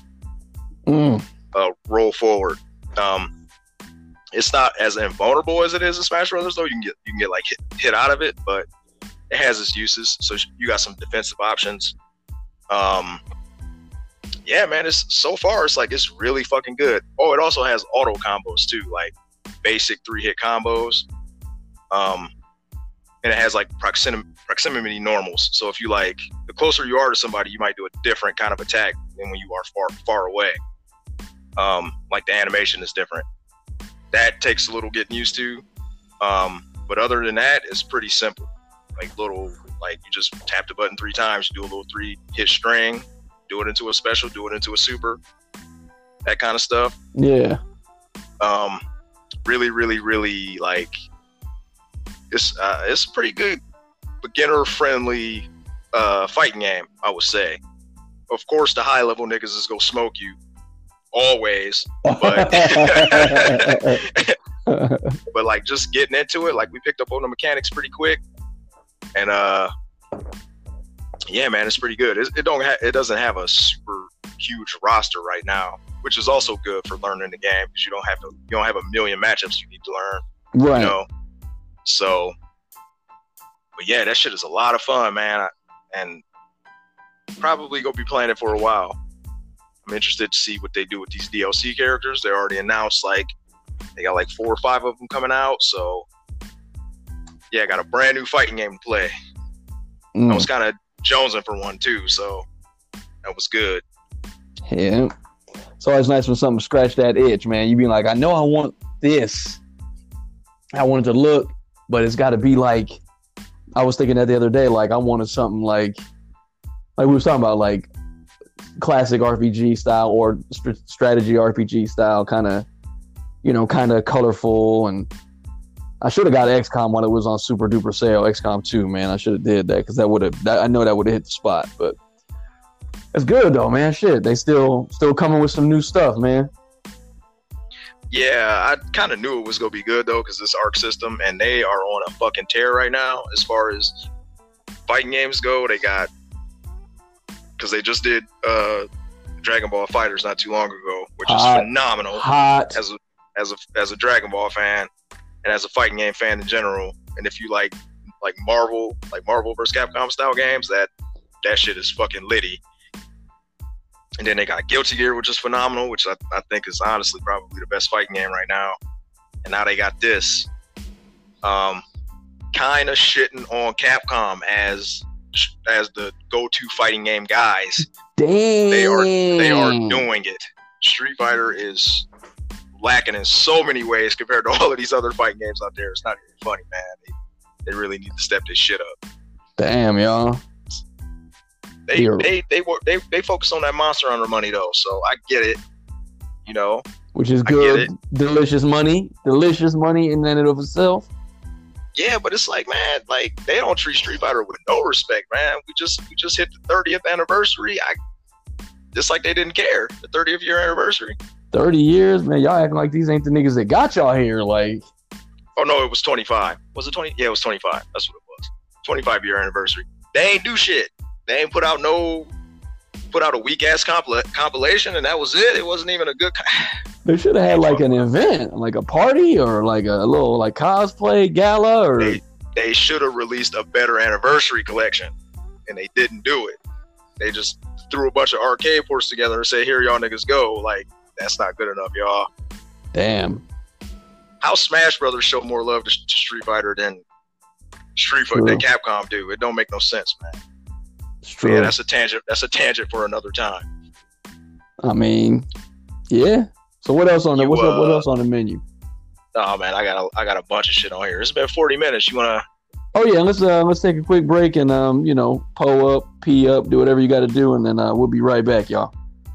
roll forward. It's not as invulnerable as it is in Smash Brothers, though. You can get like hit out of it, but it has its uses. So you got some defensive options. Yeah, man, it's really fucking good. Oh, it also has auto combos too, like basic 3-hit combos. And it has like proximity normals. So if you like, the closer you are to somebody, you might do a different kind of attack than when you are far away. Like the animation is different. That takes a little getting used to. But other than that, it's pretty simple. Like you just tap the button 3 times, you do a little 3-hit string, do it into a special, do it into a super, that kind of stuff. Yeah. Really, really, really like, it's a pretty good beginner-friendly fighting game, I would say. Of course, the high-level niggas is gonna smoke you always, but but like just getting into it, like we picked up on the mechanics pretty quick, and yeah, man, it's pretty good. It doesn't have a super huge roster right now, which is also good for learning the game because you don't have a million matchups you need to learn, right? You know? So, but yeah, that shit is a lot of fun, man, and probably gonna be playing it for a while. I'm interested to see what they do with these DLC characters. They already announced like they got like 4 or 5 of them coming out. So yeah, I got a brand new fighting game to play. I was kind of jonesing for one too, so that was good. Yeah, it's always nice when something scratch that itch, man. You be like, I know I want this. I want it to look, but it's got to be like. I was thinking that the other day, like I wanted something like we was talking about, like classic RPG style or strategy RPG style, kind of colorful. And I should have got XCOM when it was on super duper sale. XCOM 2, man, I should have did that because I know that would have hit the spot. But it's good though, man. Shit, they still coming with some new stuff, man. Yeah, I kind of knew it was gonna be good though, because this Arc System, and they are on a fucking tear right now as far as fighting games go. They got, because they just did Dragon Ball FighterZ not too long ago, which is phenomenal. Hot as a Dragon Ball fan and as a fighting game fan in general. And if you like Marvel vs. Capcom style games, that shit is fucking litty. And then they got Guilty Gear, which is phenomenal, which I think is honestly probably the best fighting game right now. And now they got this. Kind of shitting on Capcom as the go-to fighting game guys. Damn. They are doing it. Street Fighter is lacking in so many ways compared to all of these other fighting games out there. It's not even funny, man. They really need to step this shit up. Damn, y'all. They focus on that Monster Hunter money though, so I get it. You know, which is good. Delicious money in and of itself. Yeah, but it's like, man, like they don't treat Street Fighter with no respect, man. We just hit the 30th anniversary. It's like they didn't care. The 30th year anniversary. 30 years, man. Y'all acting like these ain't the niggas that got y'all here. Like, oh no, it was 25. Was it 20? Yeah, it was 25. That's what it was. 25-year anniversary. They ain't do shit. They ain't put out a weak ass compilation, and that was it. It wasn't even a good. They should have had like an event, like a party, or like a little like cosplay gala, or they should have released a better anniversary collection, and they didn't do it. They just threw a bunch of arcade ports together and said, "Here, y'all niggas go." Like, that's not good enough, y'all. Damn. How Smash Brothers show more love to Street Fighter than Capcom do? It don't make no sense, man. It's true. Yeah, that's a tangent. That's a tangent for another time. I mean, yeah. So what else on what else on the menu? Oh man, I got a bunch of shit on here. It's been 40 minutes. You wanna? Oh yeah, let's take a quick break and po up, pee up, do whatever you got to do, and then we'll be right back, y'all.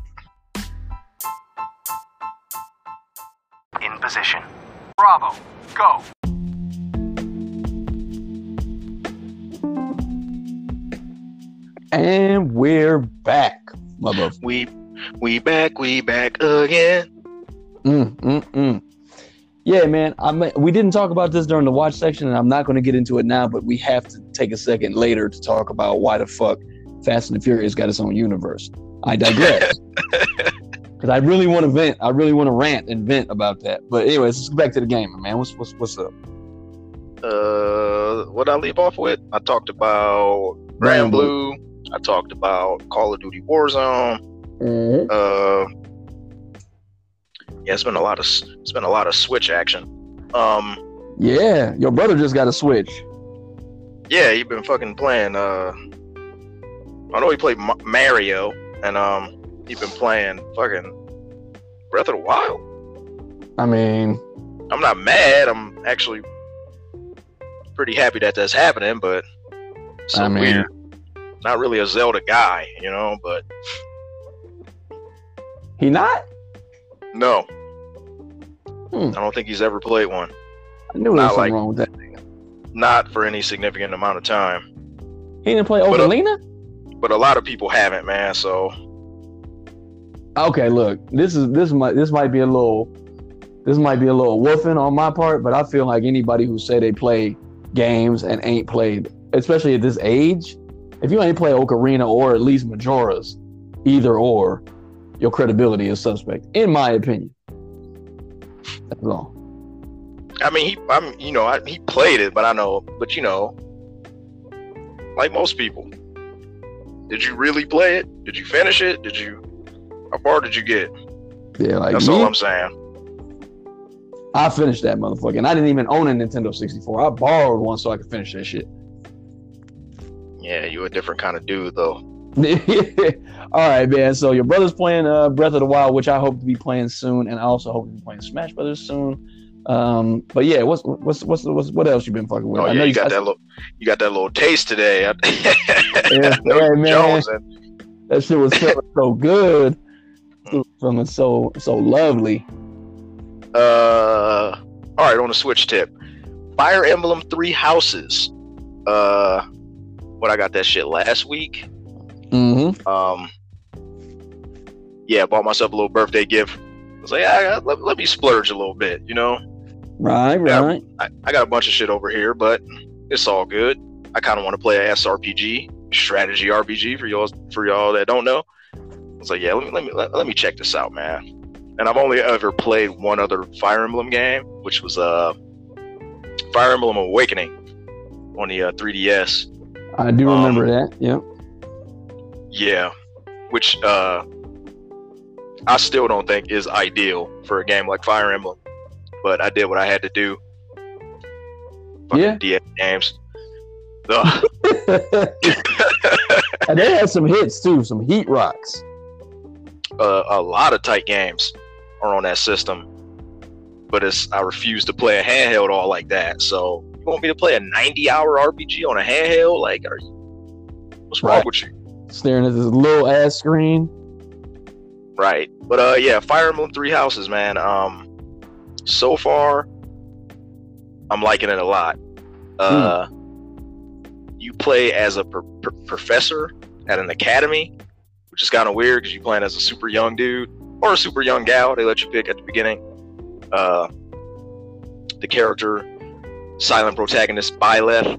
In position. Bravo. Go. And we're back, mother. We back again. Yeah, man. We didn't talk about this during the watch section, and I'm not going to get into it now. But we have to take a second later to talk about why the fuck Fast and the Furious got its own universe. I digress, because I really want to vent. I really want to rant and vent about that. But anyways, let's get back to the game, man. What's up? What I leave off with? I talked about Grand Blue. I talked about Call of Duty Warzone. Mm-hmm. Yeah, it's been a lot of Switch action. Yeah, your brother just got a Switch. Yeah, he been fucking playing. I know he played Mario, and he been playing fucking Breath of the Wild. I mean, I'm not mad. I'm actually pretty happy that that's happening, but weird. Not really a Zelda guy, but he not? No. I don't think he's ever played one. I knew there was something wrong with that. Not for any significant amount of time. He didn't play Ocarina? But a lot of people haven't, man, so. Okay, look, this might be a little woofing on my part, but I feel like anybody who say they play games and ain't played, especially at this age, if you ain't play Ocarina or at least Majora's, either or, your credibility is suspect, in my opinion. That's all. I mean, he played it, but like most people, did you really play it? Did you finish it? How far did you get? Yeah, like that's all I'm saying. I finished that motherfucker, and I didn't even own a Nintendo 64. I borrowed one so I could finish that shit. Yeah, you a different kind of dude, though. All right, man. So your brother's playing Breath of the Wild, which I hope to be playing soon, and I also hope to be playing Smash Brothers soon. But yeah, what else you been fucking with? Oh, yeah, you got that little taste today. Yeah, man. That shit was feeling so good. Feeling so lovely. All right, on a Switch tip, Fire Emblem 3 Houses. What I got that shit last week. Mm-hmm. Yeah, bought myself a little birthday gift. I was like, let me splurge a little bit, Right. I got a bunch of shit over here, but it's all good. I kind of want to play a SRPG, strategy RPG for y'all that don't know. I was like, yeah, let me check this out, man. And I've only ever played one other Fire Emblem game, which was Fire Emblem Awakening on the 3DS. I do remember that. Yep. Yeah, which I still don't think is ideal for a game like Fire Emblem, but I did what I had to do. Fucking DS games. And they had some hits too, some heat rocks. A lot of tight games are on that system, but I refuse to play a handheld all like that. So you want me to play a 90-hour RPG on a handheld? Like, what's wrong with you? Staring at this little ass screen. Right. But yeah, Fire Emblem 3 Houses, man. So far, I'm liking it a lot. You play as a professor at an academy, which is kind of weird because you playing as a super young dude or a super young gal. They let you pick at the beginning. The character, silent protagonist Byleth,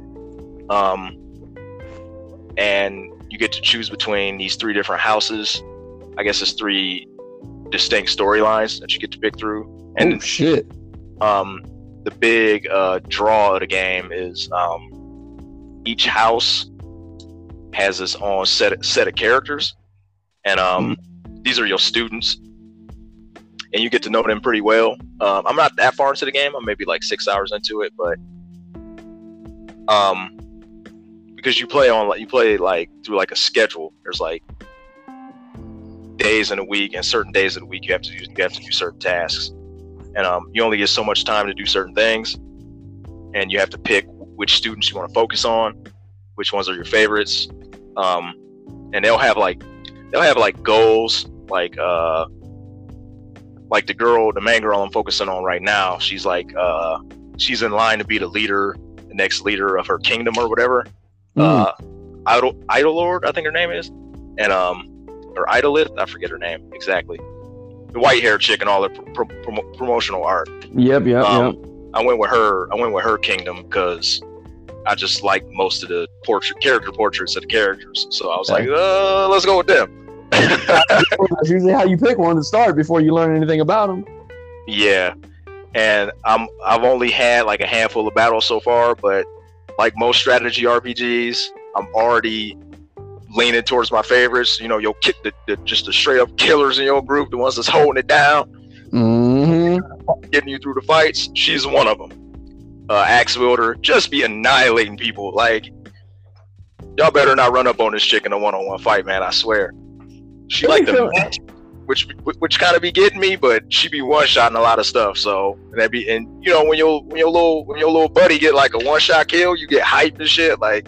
and you get to choose between these 3 different houses. I guess it's 3 distinct storylines that you get to pick through. And oh shit! The big draw of the game is each house has its own set of characters, and these are your students, and you get to know them pretty well. I'm not that far into the game. I'm maybe like 6 hours into it, but because you play like through like a schedule. There's like days in a week, and certain days of the week you have to do certain tasks, and you only get so much time to do certain things, and you have to pick which students you want to focus on, which ones are your favorites, and they'll have like goals, like the main girl I'm focusing on right now. She's like she's in line to be the next leader of her kingdom or whatever. Idolord, I think her name is, and or Idolith, I forget her name exactly. The white haired chick and all the promotional art. Yep. I went with her kingdom because I just like most of the character portraits of the characters. So I was like, let's go with them. That's usually how you pick one to start before you learn anything about them. Yeah, and I've only had like a handful of battles so far, but like most strategy RPGs, I'm already leaning towards my favorites. You know, you'll kick just the straight up killers in your group, the ones that's holding it down, getting you through the fights. She's one of them. Axe wielder, just be annihilating people. Like, y'all better not run up on this chick in a one-on-one fight, man. I swear. She like the which kind of be getting me, but she be one-shotting a lot of stuff. So and you know, when your little buddy get like a one-shot kill, you get hyped and shit. Like,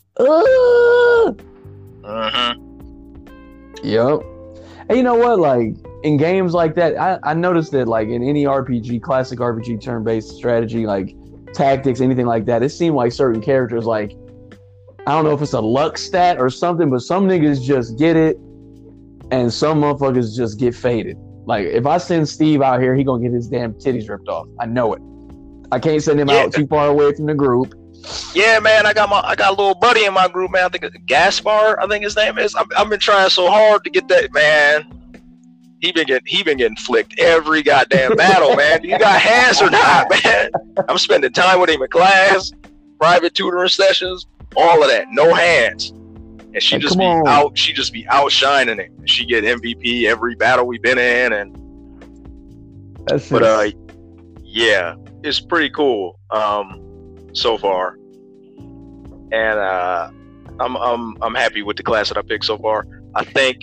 Yep. And you know what? Like in games like that, I noticed that like in any RPG, classic RPG, turn-based strategy, like tactics, anything like that, it seemed like certain characters, like I don't know if it's a luck stat or something, but some niggas just get it, and some motherfuckers just get faded. Like if I send Steve out here, he gonna get his damn titties ripped off. I know it. I can't send him out too far away from the group. Yeah, man, I got a little buddy in my group, man. I think it's Gaspar, I think his name is. I've been trying so hard to get that, man. He been getting flicked every goddamn battle, man. You got hands or not, man? I'm spending time with him in class, private tutoring sessions, all of that. No hands. And she just be outshining it. She get MVP every battle we've been in, and yeah, it's pretty cool so far. And I'm happy with the class that I picked so far. I think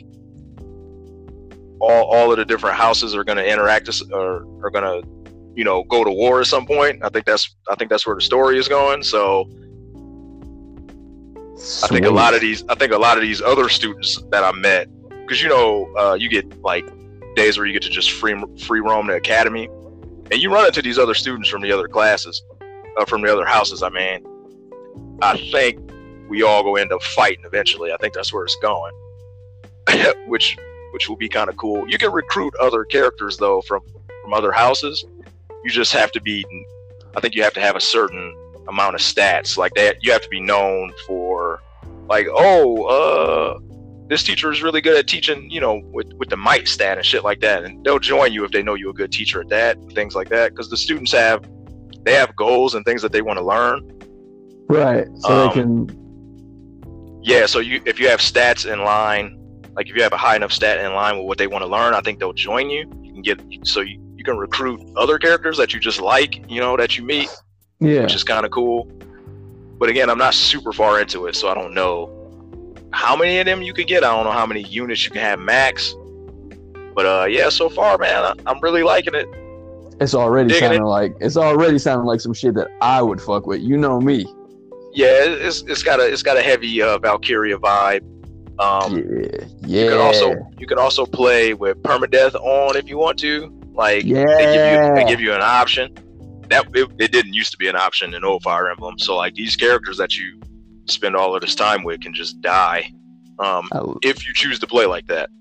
all of the different houses are going to interact or are going to, you know, go to war at some point. I think that's where the story is going. So sweet. I think a lot of these other students that I met, because you know, you get like days where you get to just free roam the academy, and you run into these other students from the other classes, from the other houses. I mean, I think we all go end up fighting eventually. I think that's where it's going, which will be kind of cool. You can recruit other characters though from other houses. You just have to be, I think you have to have a certain amount of stats like that. You have to be known for like, this teacher is really good at teaching, you know, with the might stat and shit like that, and they'll join you if they know you're a good teacher at that, things like that, because the students have goals and things that they want to learn, right? So they can, so if you have stats in line, like if you have a high enough stat in line with what they want to learn, I think they'll join you. You can recruit other characters that you just like, you know, that you meet, which is kind of cool. But again, I'm not super far into it, so I don't know how many of them you could get. I don't know how many units you can have max. But so far, man, I'm really liking it. It's already sounding like some shit that I would fuck with. You know me. Yeah, it's got a heavy Valkyria vibe. You can also play with permadeath on if you want to. Like they give you an option. it didn't used to be an option in old Fire Emblem. So like these characters that you spend all of this time with can just die if you choose to play like that.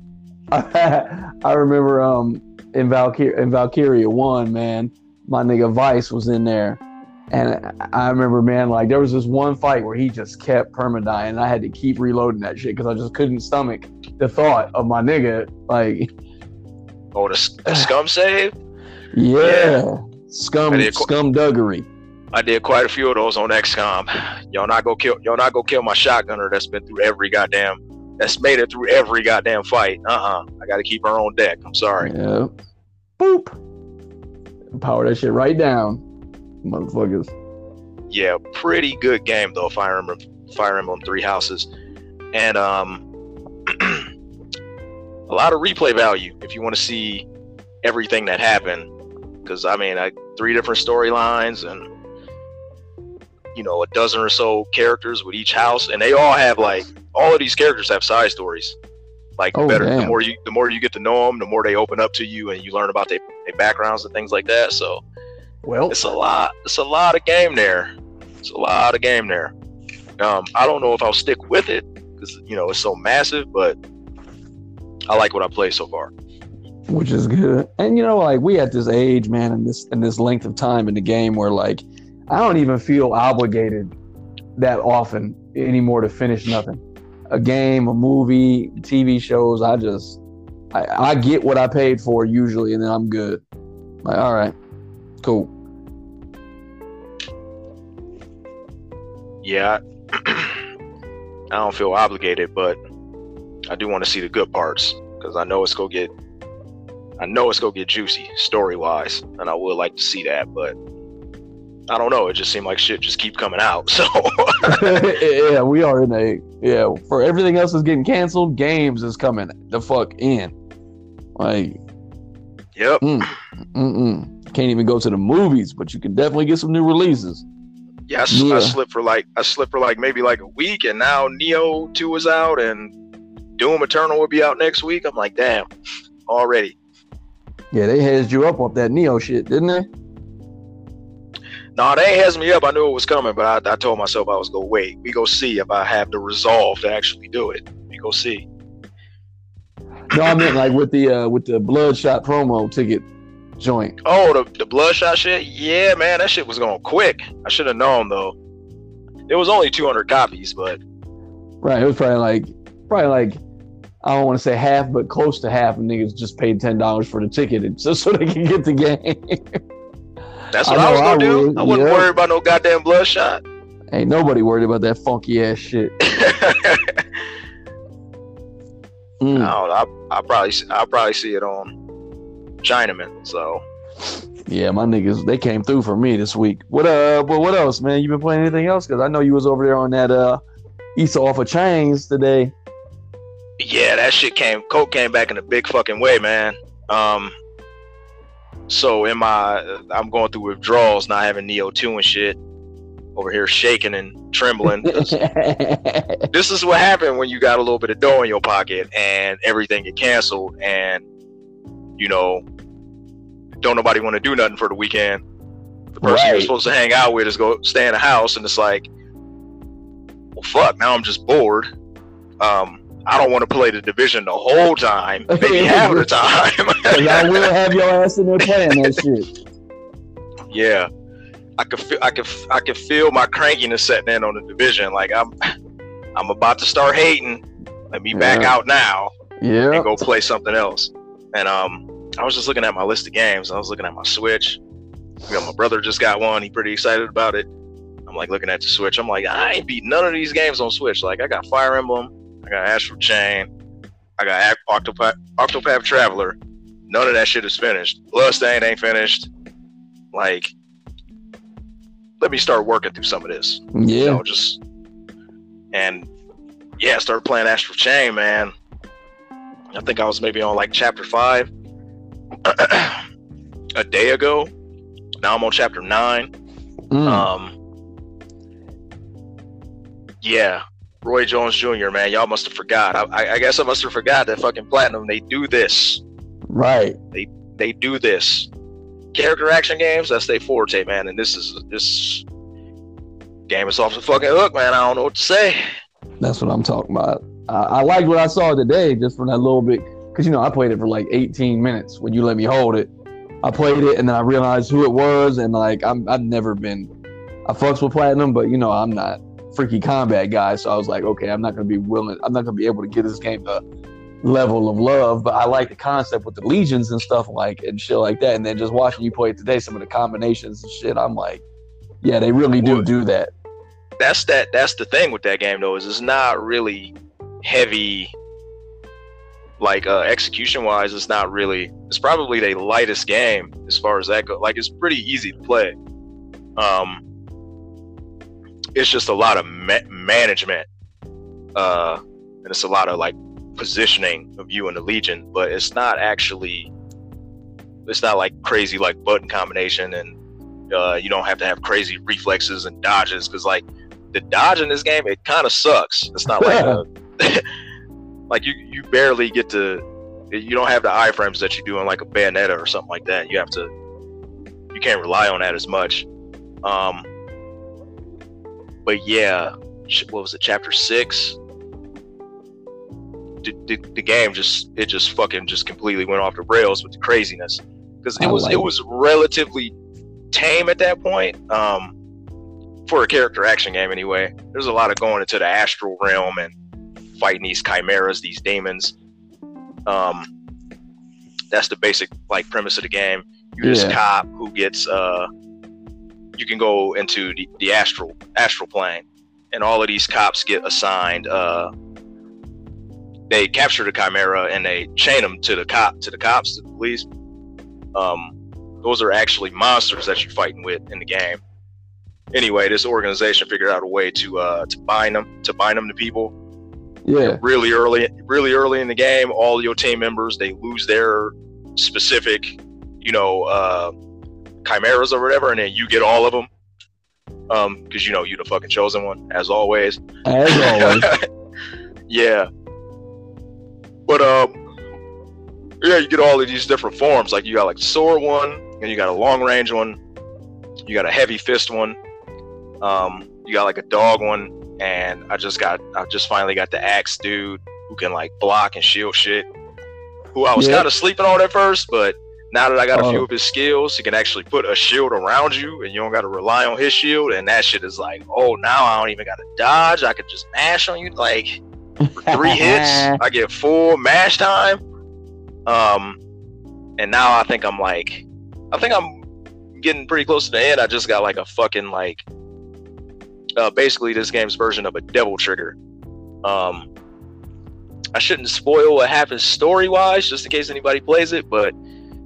I remember in Valkyria 1, man, my nigga Vice was in there. And I remember, man, like there was this one fight where he just kept permadying, and I had to keep reloading that shit because I just couldn't stomach the thought of my nigga. Like, oh, the scum save? Yeah. Scumduggery. I did quite a few of those on XCOM. Y'all not go kill my shotgunner that's made it through every goddamn fight. I gotta keep her on deck. I'm sorry. Yeah. Boop. Power that shit right down. Motherfuckers. Yeah, pretty good game though, Fire Emblem Three Houses. And a lot of replay value if you want to see everything that happened. Because I mean, 3 different storylines and a dozen or so characters with each house, and they all have all of these characters have side stories. The more you get to know them, the more they open up to you, and you learn about their backgrounds and things like that. So, it's a lot of game there. I don't know if I'll stick with it because it's so massive, but I like what I play so far. Which is good. And we at this age, man, in this length of time in the game where I don't even feel obligated that often anymore to finish nothing. A game, a movie, TV shows, I get what I paid for usually, and then I'm good. Like, all right, cool. Yeah, I don't feel obligated, but I do want to see the good parts because I know it's gonna get juicy story-wise, and I would like to see that, but I don't know. It just seemed like shit just keep coming out. So yeah, we are for everything else is getting canceled, games is coming the fuck in. Like, yep. Can't even go to the movies, but you can definitely get some new releases. Yeah, I slipped for maybe a week, and now Neo 2 is out, and Doom Eternal will be out next week. I'm like, damn, already. Yeah, they heads you up off that Neo shit, didn't they? No, they ain't heads me up. I knew it was coming, but I told myself I was gonna wait. We go see if I have the resolve to actually do it. We go see. No, I meant with the Bloodshot promo ticket joint. Oh, the Bloodshot shit? Yeah, man, that shit was going quick. I should have known though. It was only 200 copies, but right, it was probably I don't want to say half, but close to half of niggas just paid $10 for the ticket just so they can get the game. That's what I was gonna do. I wasn't worried about no goddamn Bloodshot. Ain't nobody worried about that funky ass shit. I'll probably see it on Chinaman. So yeah, my niggas, they came through for me this week. What else, man? You been playing anything else? Because I know you was over there on that Issa Off of Chains today. Yeah, that shit Coke came back in a big fucking way, man. So I'm going through withdrawals, not having Neo 2 and shit. Over here shaking and trembling. This is what happened when you got a little bit of dough in your pocket and everything get canceled, and don't nobody want to do nothing for the weekend. The person you're supposed to hang out with is go stay in the house, and it's like, well, fuck. Now I'm just bored. I don't want to play the Division the whole time, maybe half of the time. I will have your ass in there playing that shit. Yeah, I could feel my crankiness setting in on the Division. Like I'm about to start hating. Let me back out now. Yeah, and go play something else. And I was just looking at my list of games. I was looking at my Switch. My brother just got one. He pretty excited about it. I'm like looking at the Switch. I'm like, I ain't beat none of these games on Switch. Like I got Fire Emblem. I got Astral Chain. I got Octopath Traveler. None of that shit is finished. Bloodstained ain't finished. Like, let me start working through some of this. Yeah. Start playing Astral Chain, man. I think I was maybe on chapter 5 a day ago. Now I'm on chapter 9. Yeah. Roy Jones Jr., man, y'all must have forgot. I guess I must have forgot that fucking Platinum, they do this. Right. They do this. character action games, that's their forte, man. And this game is off the fucking hook, man. I don't know what to say. That's what I'm talking about. I liked what I saw today, just from that little bit, because I played it for like 18 minutes when you let me hold it. I played it and then I realized who it was, and like I fucks with Platinum, but I'm not freaky combat guy, so I was like, okay, I'm not gonna be able to give this game the level of love, but I like the concept with the legions and stuff and shit like that. And then just watching you play it today, some of the combinations and shit, I'm like, yeah, they really do that. That's the thing with that game though, is it's not really heavy, like execution wise. It's probably the lightest game as far as that goes. Like, it's pretty easy to play. It's just a lot of management, and it's a lot of like positioning of you and the Legion, but it's not like crazy like button combination, and you don't have to have crazy reflexes and dodges, because like the dodge in this game, it kind of sucks. It's not like like you barely get to, you don't have the iframes that you do in like a Bayonetta or something like that. You can't rely on that as much. But yeah, what was it, chapter 6? The game just completely went off the rails with the craziness, because it was relatively tame at that point, for a character action game anyway. There's a lot of going into the astral realm and fighting these chimeras, these demons. That's the basic like premise of the game. You're this cop who gets you can go into the astral plane, and all of these cops get assigned. They capture the chimera and they chain them to the cops, to the police. Those are actually monsters that you're fighting with in the game. Anyway, this organization figured out a way to bind them to people. Yeah. Really early in the game, all your team members, they lose their specific, chimeras or whatever, and then you get all of them, because you're the fucking chosen one, as always. Yeah. But you get all of these different forms. Like, you got like the sword one, and you got a long range one, you got a heavy fist one, you got like a dog one, and I just finally got the axe dude who can like block and shield shit, who I was kind of sleeping on at first, but now that I got a few of his skills, he can actually put a shield around you, and you don't got to rely on his shield. And that shit is like, oh, now I don't even got to dodge. I could just mash on you. Like, for 3 hits, I get full mash time. And now I think I'm getting pretty close to the end. I just got like a fucking like, basically this game's version of a devil trigger. I shouldn't spoil what happens story-wise, just in case anybody plays it, but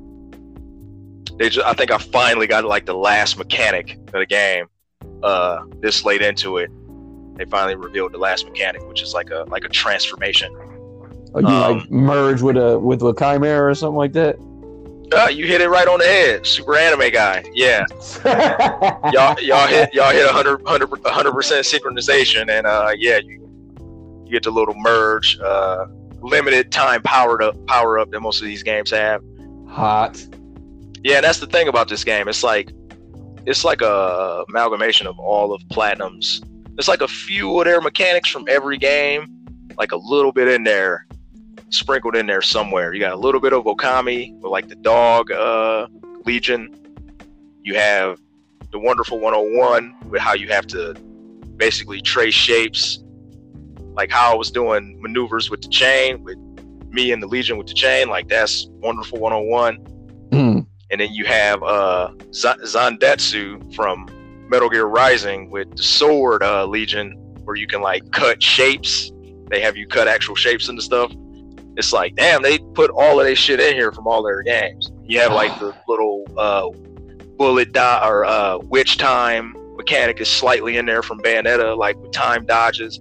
I think I finally got like the last mechanic of the game. This late into it, they finally revealed the last mechanic, which is like a transformation. You like merge with a chimera or something like that? You hit it right on the head. Super anime guy. Yeah. y'all hit 100% synchronization, and you get the little merge, limited time power up that most of these games have. Hot. Yeah, and that's the thing about this game. It's like a amalgamation of all of Platinum's. It's like a few of their mechanics from every game, like a little bit in there, sprinkled in there somewhere. You got a little bit of Okami with like the dog Legion. You have the Wonderful 101 with how you have to basically trace shapes, like how I was doing maneuvers with the chain, with me and the Legion with the chain. Like, that's Wonderful 101. And then you have Zandatsu from Metal Gear Rising with the sword Legion, where you can like cut shapes. They have you cut actual shapes into stuff. It's like, damn, they put all of their shit in here from all their games. You have like the little bullet dot or witch time mechanic is slightly in there from Bayonetta, like with time dodges.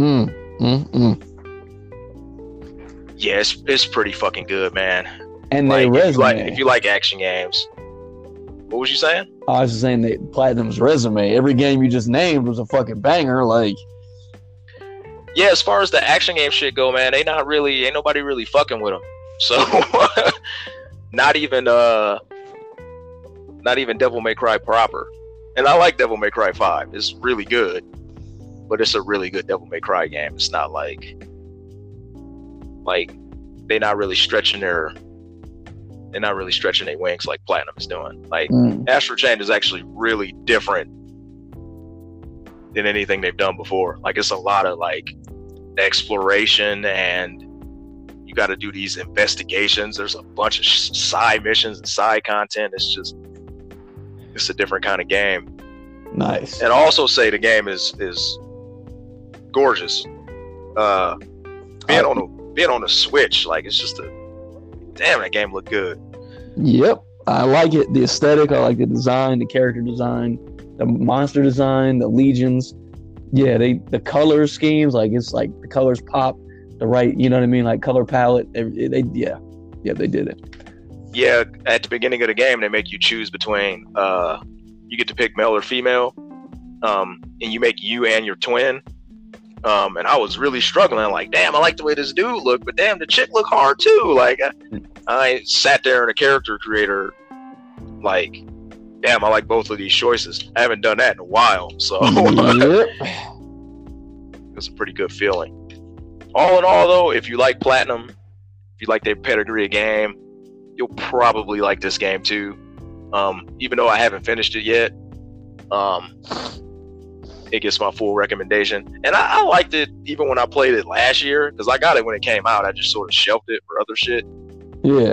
Yeah, it's pretty fucking good, man. And like, their resume. If you like action games. What was you saying? I was just saying that Platinum's resume, every game you just named was a fucking banger. Like, yeah, as far as the action game shit go, man, ain't nobody really fucking with them. So, not even not even Devil May Cry proper. And I like Devil May Cry 5. It's really good, but it's a really good Devil May Cry game. It's not like they're not really stretching their wings like Platinum is doing. Like Astral Chain is actually really different than anything they've done before. Like it's a lot of like exploration, and you got to do these investigations. There's a bunch of side missions and side content. It's a different kind of game. Nice. And I also say the game is gorgeous. Being on the Switch, like it's just damn, that game looked good. Yep, I like it. The aesthetic, I like the design, the character design, the monster design, the legions. Yeah, the color schemes, like it's like the colors pop the right, you know what I mean, like color palette. They did it. Yeah, at the beginning of the game, they make you choose between you get to pick male or female, and you make you and your twin. And I was really struggling, like, damn, I like the way this dude looked, but damn, the chick look hard too. Like, I sat there in a character creator, like, damn, I like both of these choices. I haven't done that in a while, so it's a pretty good feeling. All in all, though, if you like Platinum, if you like their pedigree of game, you'll probably like this game too. Even though I haven't finished it yet, it gets my full recommendation. And I liked it even when I played it last year, because I got it when it came out. I just sort of shelved it for other shit. Yeah.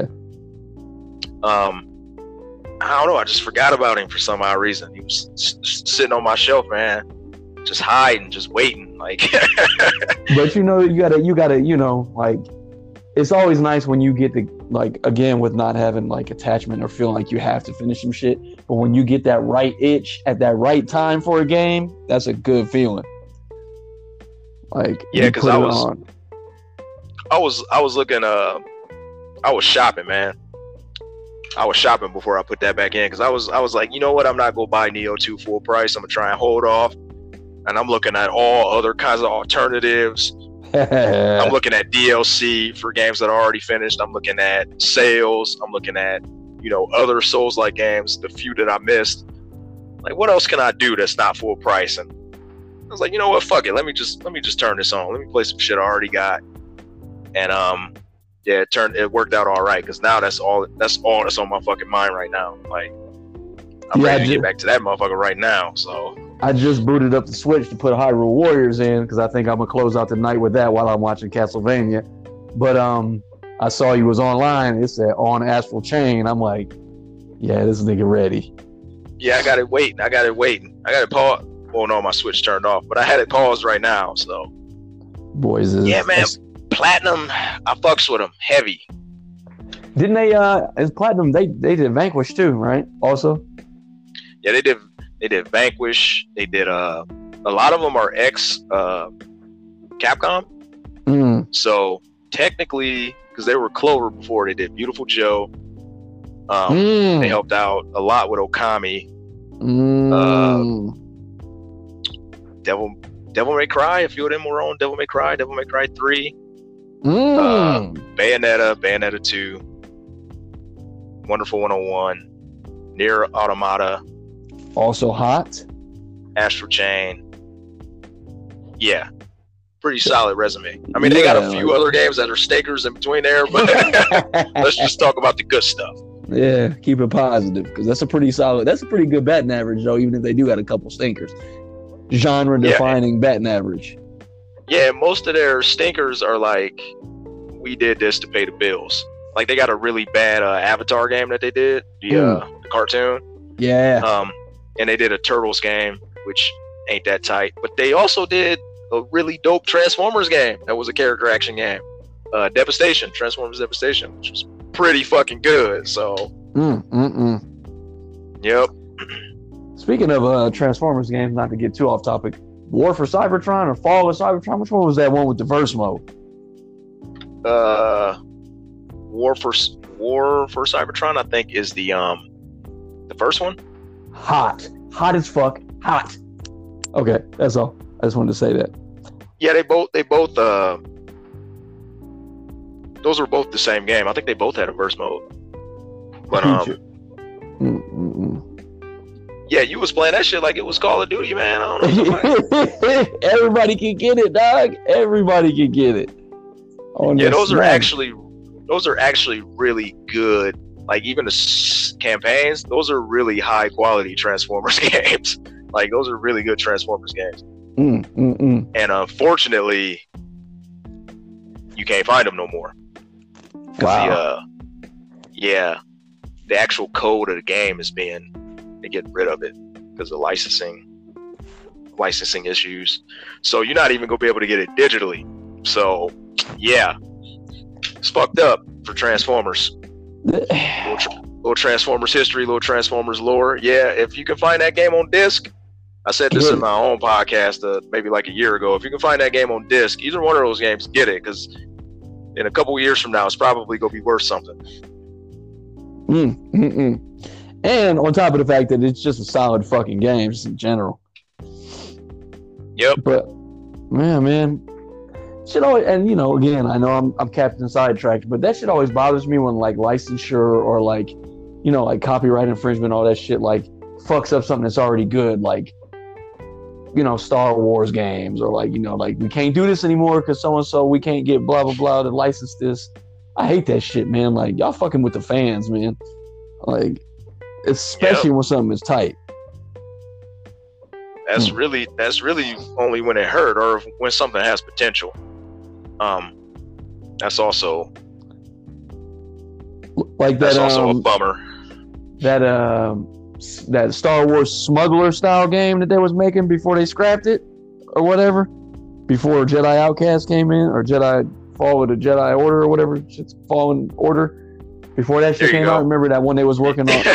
I don't know. I just forgot about him for some odd reason. He was sitting on my shelf, man, just hiding, just waiting. Like, but you gotta, like, it's always nice when you get to, like, again, with not having like attachment or feeling like you have to finish some shit. But when you get that right itch at that right time for a game, that's a good feeling. Like, yeah, because I was looking, I was shopping, man. I was shopping before I put that back in, because I was like, you know what? I'm not gonna buy Neo 2 full price. I'm gonna try and hold off. And I'm looking at all other kinds of alternatives. I'm looking at DLC for games that are already finished. I'm looking at sales. I'm looking at, other Souls-like games, the few that I missed. Like, what else can I do that's not full price? And I was like, you know what? Fuck it. Let me just turn this on. Let me play some shit I already got. And yeah, it worked out all right, because now that's all that's on my fucking mind right now. Like, I'm ready to get back to that motherfucker right now. So I just booted up the Switch to put Hyrule Warriors in, because I think I'm gonna close out the night with that while I'm watching Castlevania. But I saw you was online. It said on Astral Chain. I'm like, yeah, this nigga ready. Yeah, I got it waiting. I got it paused. Well, no, my Switch turned off, but I had it paused right now. So, boys, yeah, man, Platinum, I fucks with them heavy. Didn't they? As Platinum, they did Vanquish too, right? Also, yeah, they did. They did Vanquish. They did a lot of them are ex Capcom. So technically, because they were Clover before, they did Beautiful Joe. They helped out a lot with Okami. Devil May Cry. A few of them were on Devil May Cry 3. Bayonetta 2. Wonderful 101. Nier Automata. Also hot. Astral Chain. Yeah. Pretty solid resume. I mean, they got a few other games that are stinkers in between there, but let's just talk about the good stuff. Yeah, keep it positive, because that's a pretty good batting average, though, even if they do got a couple stinkers. Genre-defining batting average. Yeah, most of their stinkers are like, we did this to pay the bills. Like, they got a really bad Avatar game that they did, the cartoon. Yeah. And they did a Turtles game, which ain't that tight. But they also did a really dope Transformers game that was a character action game. Transformers Devastation, which was pretty fucking good. So, Yep. Speaking of Transformers games, not to get too off topic, War for Cybertron or Fall of Cybertron, which one was that one with the verse mode? War for Cybertron, I think, is the first one. Hot as fuck, hot. Okay, that's all. I just wanted to say that. Yeah, they both those were both the same game. I think they both had a verse mode. But Yeah, you was playing that shit like it was Call of Duty, man. I don't know. Everybody can get it, dog. Everybody can get it. Yeah, those are actually really good. Like even the campaigns, those are really high quality Transformers games. Like those are really good Transformers games. And unfortunately, you can't find them no more. Wow. The actual code of the game is they're getting rid of it because of licensing issues. So you're not even gonna be able to get it digitally. So yeah, it's fucked up for Transformers. Little Transformers history, little Transformers lore. Yeah, if you can find that game on disc, I said this in my own podcast maybe like a year ago. If you can find that game on disc, either one of those games, get it, because in a couple of years from now, it's probably gonna be worth something. And on top of the fact that it's just a solid fucking game, just in general. Yep. But man, shit always, and again, I know I'm Captain Sidetracked, but that shit always bothers me when like licensure or like, like copyright infringement, all that shit like fucks up something that's already good, like, Star Wars games, or like, like we can't do this anymore because so-and-so, we can't get blah, blah, blah to license this. I hate that shit, man. Like, y'all fucking with the fans, man. Like, especially when something is tight. That's really only when it hurt or when something has potential. That's also like that. That's also a bummer. That Star Wars smuggler style game that they was making before they scrapped it or whatever, before Jedi Outcast came in, or Jedi Fall of the Jedi Order or whatever shit's Fallen Order. Before that shit came out, remember that one they was working on?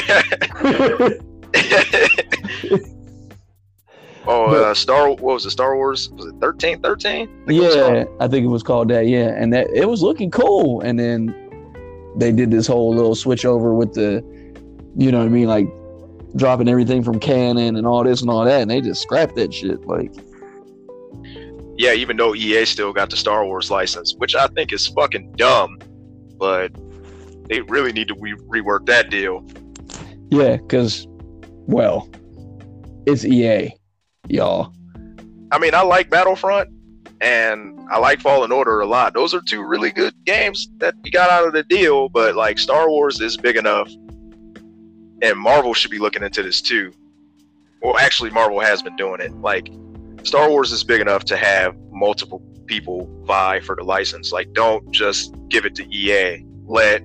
What was it? Star Wars? Was it 1313? Yeah, I think it was called that. Yeah, and that it was looking cool, and then they did this whole little switch over with the, you know what I mean, like dropping everything from canon and all this and all that, and they just scrapped that shit. Like, yeah, even though EA still got the Star Wars license, which I think is fucking dumb, but they really need to rework that deal. Yeah, because, well, it's EA, y'all. I mean, I like Battlefront and I like Fallen Order a lot. Those are two really good games that you got out of the deal, but like Star Wars is big enough, and Marvel should be looking into this too. Well, actually, Marvel has been doing it. Like, Star Wars is big enough to have multiple people vie for the license. Like, don't just give it to EA. Let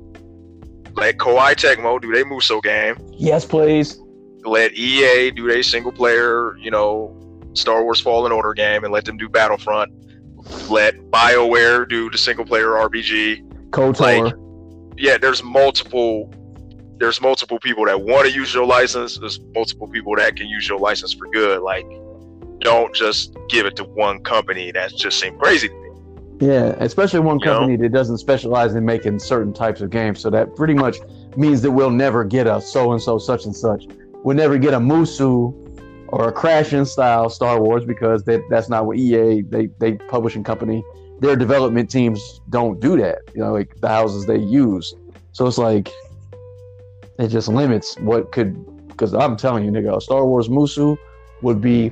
Koei Tecmo do their Muso game. Yes, please. Let EA do their single player, Star Wars Fallen Order game, and let them do Battlefront. Let BioWare do the single player RPG. KOTOR. Like, yeah, there's multiple people that want to use your license. There's multiple people that can use your license for good. Like, don't just give it to one company. That just seems crazy to me. Yeah, especially one company that doesn't specialize in making certain types of games. So that pretty much means that we'll never get a so-and-so, such and such. We'll never get a Musu or a Crashing style Star Wars, because that's not what EA, they publishing company, their development teams don't do that. Like the houses they use. So it's like, it just limits what could, because I'm telling you, nigga, a Star Wars Musu would be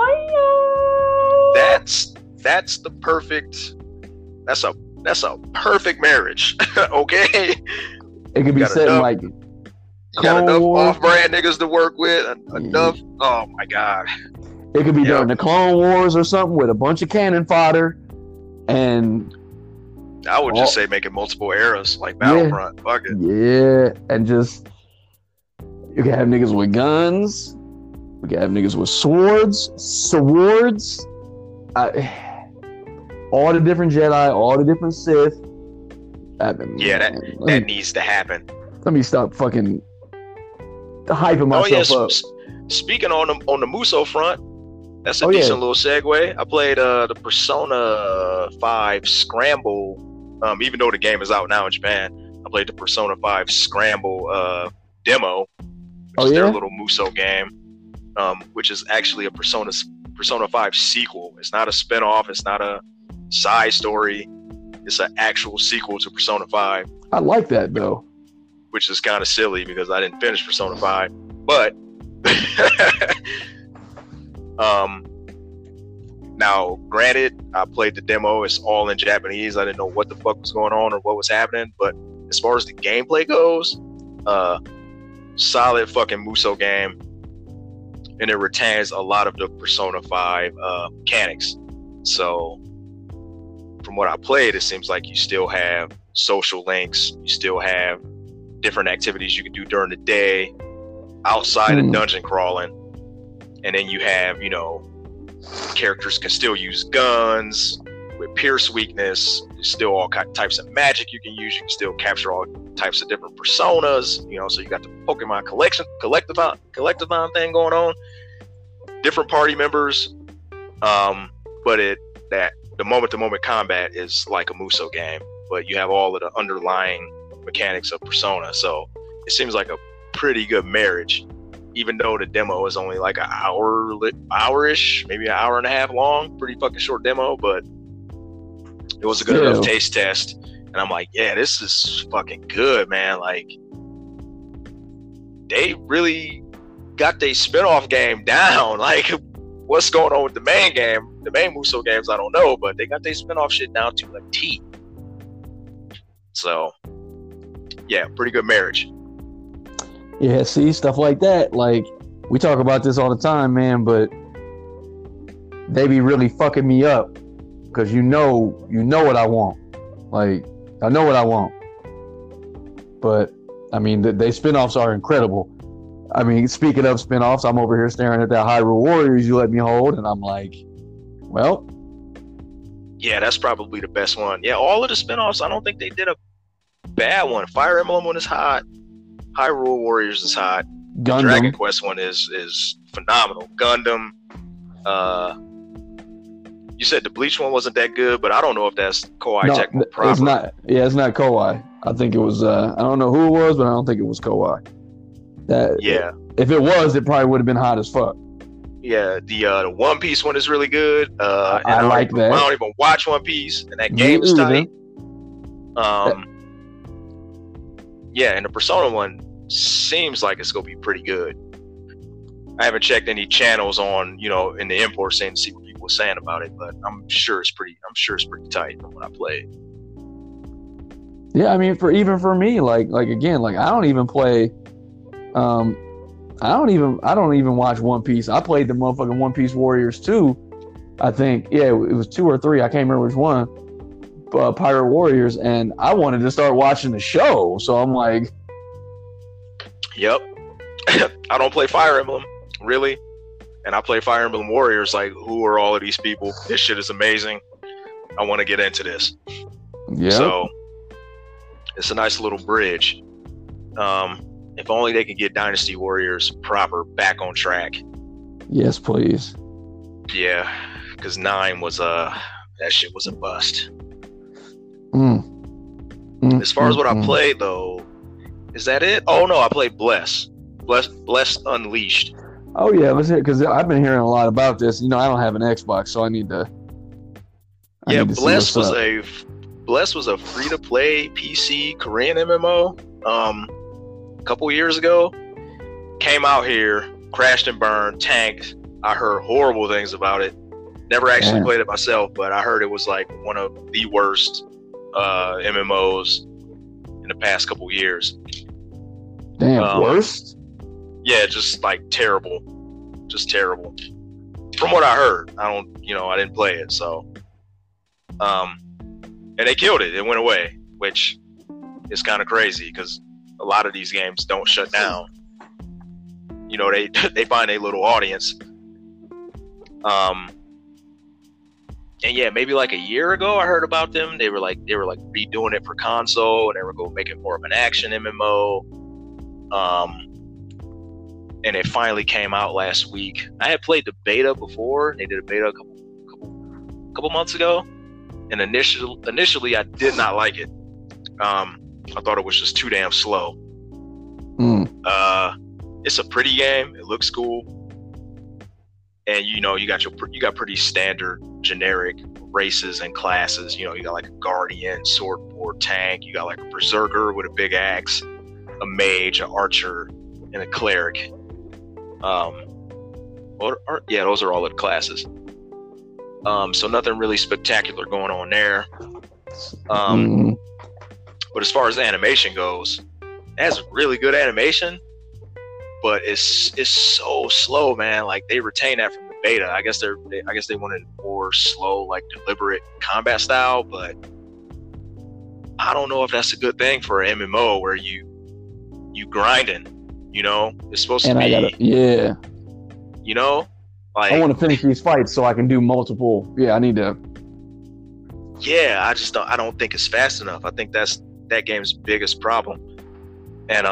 fire. That's the perfect. That's a perfect marriage. Okay. It could be set in like. You got enough off-brand niggas to work with. Enough. Oh my god. It could be during the Clone Wars or something with a bunch of cannon fodder, and. I would just say make it multiple eras, like Battlefront. Yeah, fuck it. Yeah, and just you can have niggas with guns. We can have niggas with swords. All the different Jedi, all the different Sith. That needs to happen. Let me stop fucking hyping myself up. Speaking on the Muso front, that's a decent little segue. I played the Persona 5 Scramble. Even though the game is out now in Japan, I played the Persona 5 Scramble demo, which is their little Muso game, which is actually a Persona 5 sequel. It's not a spinoff. It's not a side story. It's an actual sequel to Persona 5. I like that though. Which is kind of silly because I didn't finish Persona 5, but Now, granted, I played the demo. It's all in Japanese. I didn't know what the fuck was going on or what was happening. But as far as the gameplay goes, solid fucking Musou game. And it retains a lot of the Persona 5 mechanics. So, from what I played, it seems like you still have social links. You still have different activities you can do during the day outside of dungeon crawling. And then you have, you know, characters can still use guns with pierce weakness. There's still all types of magic you can use. You can still capture all types of different personas, you know, so you got the Pokemon collectathon thing going on. Different party members. But the moment-to-moment combat is like a Musou game, but you have all of the underlying mechanics of Persona. So it seems like a pretty good marriage, even though the demo is only like an hour-ish, maybe an hour and a half long. Pretty fucking short demo, but it was a good enough taste test. And I'm like, yeah, this is fucking good, man. Like, they really got their spin-off game down. Like, what's going on with the main game? The main Musou games, I don't know, but they got their spin-off shit down to a T. So, yeah, pretty good marriage. Yeah, see, stuff like that. Like, we talk about this all the time, man, but they be really fucking me up because you know what I want. Like, I know what I want. But, I mean, they spin-offs are incredible. I mean, speaking of spin-offs, I'm over here staring at that Hyrule Warriors you let me hold, and I'm like, well. Yeah, that's probably the best one. Yeah, all of the spin-offs, I don't think they did a bad one. Fire Emblem one is hot. Hyrule Warriors is hot. Gundam. Dragon Quest one is phenomenal. Gundam. You said the Bleach one wasn't that good, but I don't know if that's Koei Tecmo proper. It's not. Yeah, it's not Koei. I think it was. I don't know who it was, but I don't think it was Koei. Yeah. If it was, it probably would have been hot as fuck. Yeah, the One Piece one is really good. I like that. I don't even watch One Piece, and that game is tight. Yeah, and the Persona one seems like it's gonna be pretty good. I haven't checked any channels on, you know, in the import scene to see what people are saying about it, but I'm sure it's pretty tight from what I played. Yeah, I mean, for me, like again, like I don't even play. I don't even watch One Piece. I played the motherfucking One Piece Warriors 2. I think, yeah, it was 2 or 3. I can't remember which one. Pirate Warriors, and I wanted to start watching the show. So I'm like, yep. I don't play Fire Emblem, really. And I play Fire Emblem Warriors. Like, who are all of these people? This shit is amazing. I want to get into this. Yeah. So it's a nice little bridge. If only they can get Dynasty Warriors proper back on track. Yes, please. Yeah, because 9 was that shit was a bust. As far as what I played though, is that it? Oh no, I played Bless Unleashed. Oh yeah, let's hear, because I've been hearing a lot about this. You know, I don't have an Xbox, so I need to. Bless was a free to play PC Korean MMO. A couple years ago, came out here, crashed and burned, tanked. I heard horrible things about it. Never actually played it myself, but I heard it was like one of the worst MMOs in the past couple years. Damn, worst? Yeah, just like terrible. Just terrible. From what I heard. I didn't play it, so and they killed it. It went away, which is kind of crazy because a lot of these games don't shut down. You know, they find a little audience. And yeah, maybe like a year ago, I heard about them. They were like redoing it for console, and they were going to make it more of an action MMO. And it finally came out last week. I had played the beta before. They did a beta a couple months ago, and initially I did not like it. I thought it was just too damn slow. It's a pretty game. It looks cool. And you got pretty standard generic races and classes. You know, you got like a guardian, swordboard, tank. You got like a berserker with a big axe, a mage, an archer, and a cleric. Yeah, those are all of the classes. So nothing really spectacular going on there. But as far as animation goes, it has really good animation, but it's so slow, man. Like they retain that from the beta. I guess they wanted more slow, like deliberate combat style, but I don't know if that's a good thing for an MMO where you grinding. You know, it's supposed to be. Yeah. You know, like I want to finish these fights so I can do multiple. Yeah, I need to. Yeah, I don't think it's fast enough. I think that's that game's biggest problem. And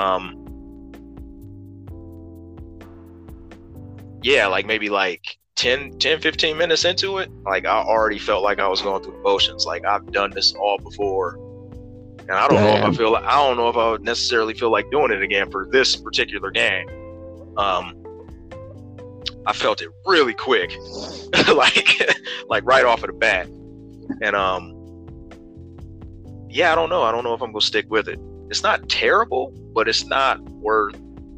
yeah, like maybe like 10, 15 minutes into it, like I already felt like I was going through the motions. Like I've done this all before. And I don't know if I would necessarily feel like doing it again for this particular game. I felt it really quick, like right off of the bat. And yeah, I don't know. I don't know if I'm gonna stick with it. It's not terrible, but it's not worth.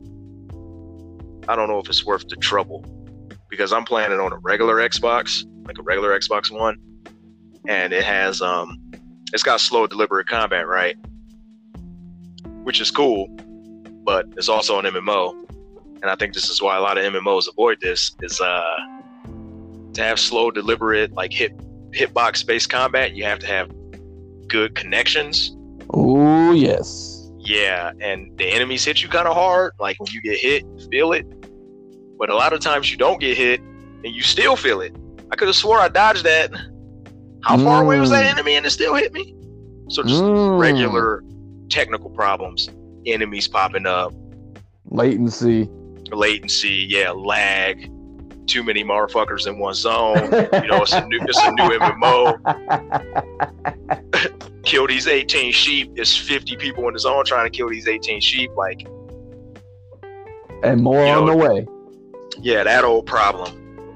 I don't know if it's worth the trouble because I'm playing it on a regular Xbox, like a regular Xbox One, and it has it's got slow, deliberate combat, right? Which is cool, but it's also an MMO. And I think this is why a lot of MMOs avoid this, is to have slow, deliberate, like hitbox based combat, you have to have good connections. Oh, yes. Yeah, and the enemies hit you kind of hard. Like when you get hit, you feel it. But a lot of times you don't get hit and you still feel it. I could have swore I dodged that. How far away was that enemy and it still hit me? So just regular technical problems. Enemies popping up. Latency, yeah, lag. Too many motherfuckers in one zone. You know, it's a new MMO. Kill these 18 sheep. There's 50 people in the zone trying to kill these 18 sheep. Like, and more on the way. Yeah, that old problem.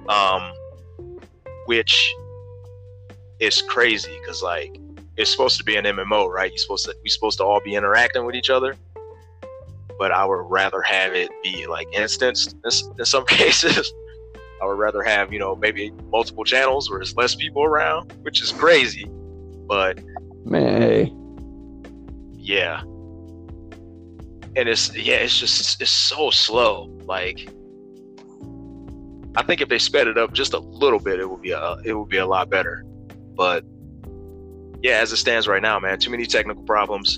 Which is crazy because like it's supposed to be an MMO, right? We're supposed to all be interacting with each other. But I would rather have it be like instanced in some cases. I would rather have, you know, maybe multiple channels where there's less people around, which is crazy. But man, hey. Yeah. And it's so slow. Like I think if they sped it up just a little bit, it would be a lot better. But yeah, as it stands right now, man, too many technical problems.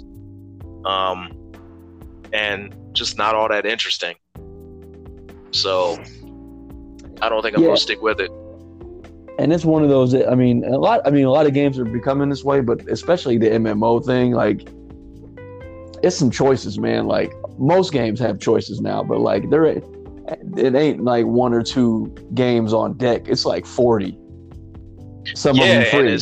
And just not all that interesting. So I don't think I'm gonna stick with it. And it's one of those that, a lot of games are becoming this way, but especially the MMO thing, like it's some choices, man. Like most games have choices now, but like it ain't like one or two games on deck. It's like 40. Some of them free.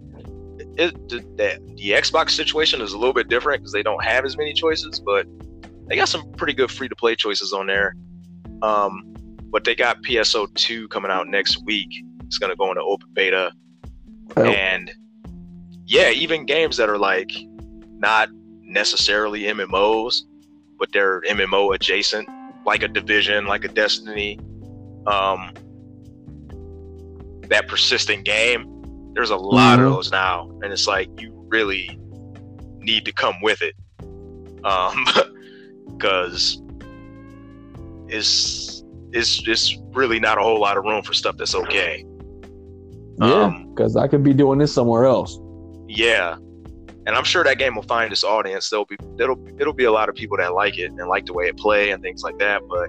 The Xbox situation is a little bit different because they don't have as many choices, but they got some pretty good free-to-play choices on there. But they got PSO 2 coming out next week. It's going to go into open beta. Oh. And yeah, even games that are like not necessarily MMOs, but they're MMO adjacent, like a Division, like a Destiny, that persistent game, there's a lot of those now. And it's like, you really need to come with it. Because it's really not a whole lot of room for stuff that's okay. Yeah, because I could be doing this somewhere else. Yeah, and I'm sure that game will find its audience. It'll be a lot of people that like it and like the way it play and things like that. But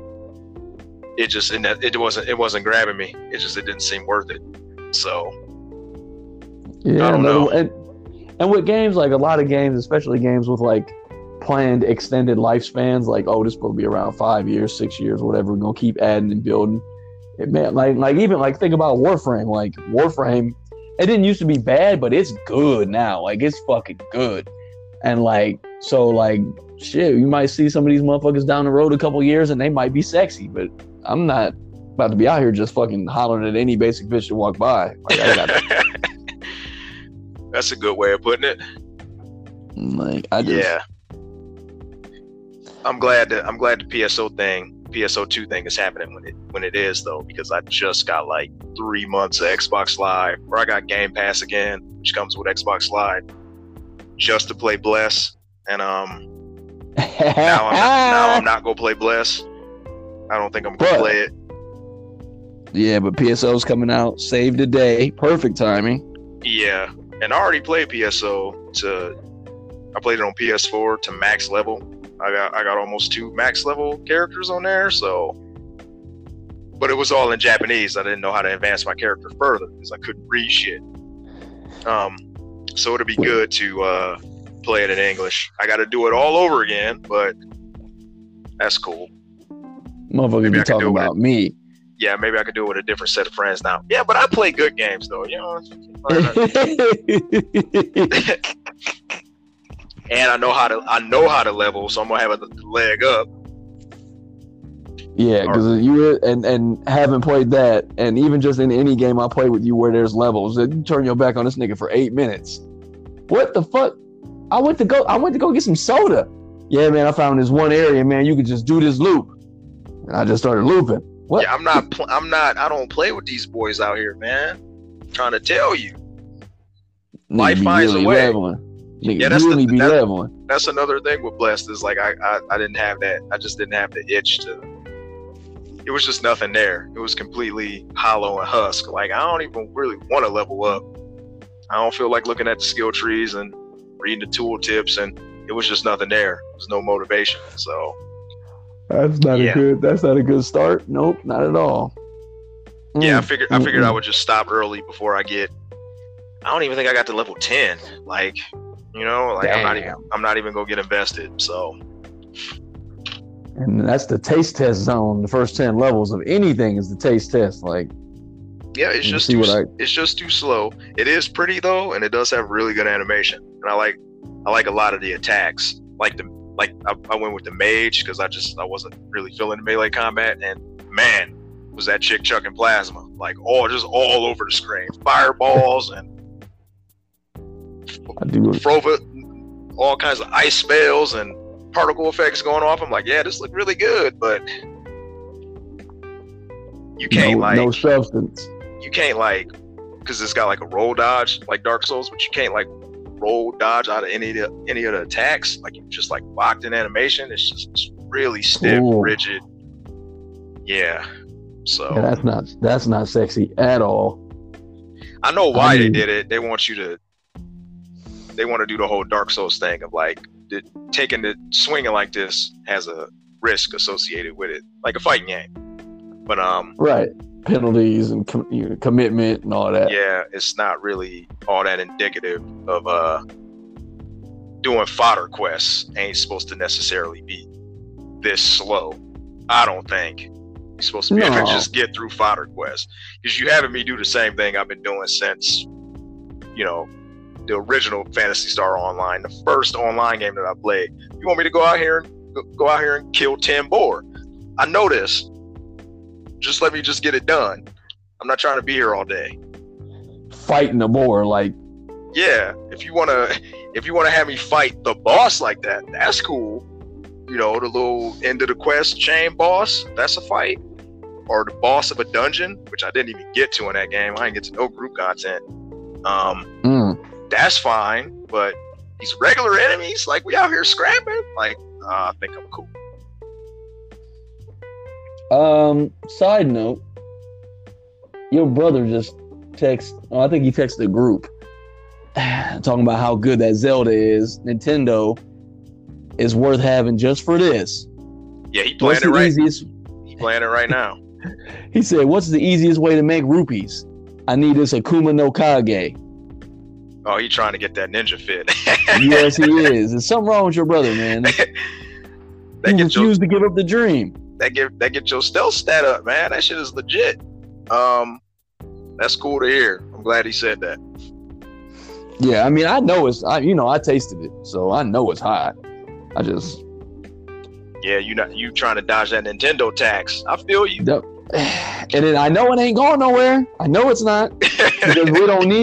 it wasn't grabbing me. It didn't seem worth it. So yeah, I don't know. And with games, like a lot of games, especially games with like planned extended lifespans, like, oh, this will be around 5 years, 6 years, whatever. We're gonna keep adding and building. It, man, like even like think about Warframe. Like Warframe, it didn't used to be bad, but it's good now. Like it's fucking good. And like so, like shit, you might see some of these motherfuckers down the road a couple years, and they might be sexy, but I'm not about to be out here just fucking hollering at any basic bitch to walk by. Like, I gotta... That's a good way of putting it. Like I just... Yeah. I'm glad the PSO thing PSO2 thing is happening when it is though, because I just got like 3 months of Xbox Live, or I got Game Pass again, which comes with Xbox Live, just to play Bless, and now I'm not gonna play Bless. I don't think I'm gonna play it. Yeah, but PSO's coming out. Save the day. Perfect timing. Yeah, and I already played PSO I played it on PS4 to max level. I got almost 2 max level characters on there, so. But it was all in Japanese. I didn't know how to advance my character further because I couldn't read shit. So it'll be good to play it in English. I got to do it all over again, but that's cool. Motherfucker be talking about me. Yeah, maybe I could do it with a different set of friends now. Yeah, but I play good games though, you know. And I know how to level, so I'm gonna have a leg up. Yeah, because you and haven't played that, and even just in any game I play with you where there's levels, you turn your back on this nigga for 8 minutes. What the fuck? I went to go get some soda. Yeah, man, I found this one area, man. You could just do this loop, and I just started looping. What? Yeah, I don't play with these boys out here, man. I'm trying to tell you. Life finds a way. Nigga, leveling. That's another thing with Blessed is like I didn't have that. I just didn't have the itch to. It was just nothing there. It was completely hollow and husk. Like I don't even really want to level up. I don't feel like looking at the skill trees and reading the tool tips, and it was just nothing there. There's no motivation. So that's not a good start. Nope, not at all. Yeah, I figured I would just stop early before I don't even think I got to level 10. Like, you know, like I'm not even gonna get invested. So, and that's the taste test zone. The first 10 levels of anything is the taste test. Like, yeah, it's just too slow. It is pretty though, and it does have really good animation. And I like a lot of the attacks. I went with the mage because I wasn't really feeling the melee combat, and man, was that chick chucking plasma like all over the screen, fireballs and all kinds of ice spells and particle effects going off. I'm like, yeah, this looked really good, but you can't no substance. You can't because it's got like a roll dodge like Dark Souls, but you can't roll dodge out of any of the attacks. Like you're just locked in animation. It's really stiff, rigid. Yeah. So yeah, that's not sexy at all. I know why they did it. They want to do the whole Dark Souls thing of swinging like this has a risk associated with it, like a fighting game. But right, penalties and commitment and all that. Yeah, it's not really all that indicative of doing fodder quests. Ain't supposed to necessarily be this slow. I don't think. You're supposed to be able to just get through fodder quests, because you having me do the same thing I've been doing since, the original Phantasy Star Online, the first online game that I played. You want me to go out here and kill 10 boar? I know this. Just let me just get it done. I'm not trying to be here all day. Fighting a boar, yeah. If you wanna have me fight the boss like that, that's cool. The little end of the quest chain boss, that's a fight. Or the boss of a dungeon, which I didn't even get to in that game. I didn't get to no group content. That's fine, but these regular enemies, we out here scrapping, I think I'm cool. Side note, your brother just I think he texted the group talking about how good that Zelda is. Nintendo is worth having just for this. Yeah, he playing it right. He playing it right now. He said, "What's the easiest way to make rupees? I need this Akuma no Kage." Oh, he trying to get that ninja fit. Yes, he is. There's something wrong with your brother, man. He refused to give up the dream. That get your stealth stat up, man. That shit is legit. That's cool to hear. I'm glad he said that. Yeah, I mean, I know I tasted it, so I know it's hot. I just. Yeah, you trying to dodge that Nintendo tax. I feel you. And then I know it ain't going nowhere. I know it's not, because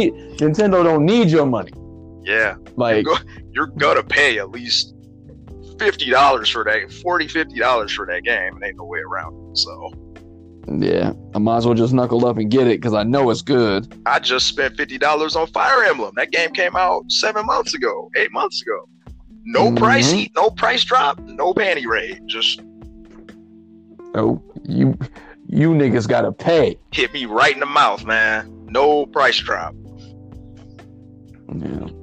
Nintendo don't need your money. Yeah, you're gonna pay at least $50 for that, $40-$50 for that game, and ain't no way around it. So Yeah, I might as well just knuckle up and get it because I know it's good. I just spent $50 on Fire Emblem. That game came out 7 months ago, 8 months ago. No no price drop, no panty raid. Just Oh, you niggas gotta pay. hit me right in the mouth, man. No price drop. Yeah.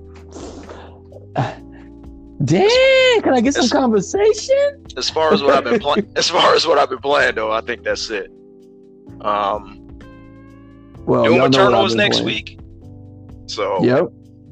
Damn, can I get some conversation? As far as what I've been playing, though, I think that's it. Well, Doom y'all know Eternal what is I've been next playing. week. So Yep.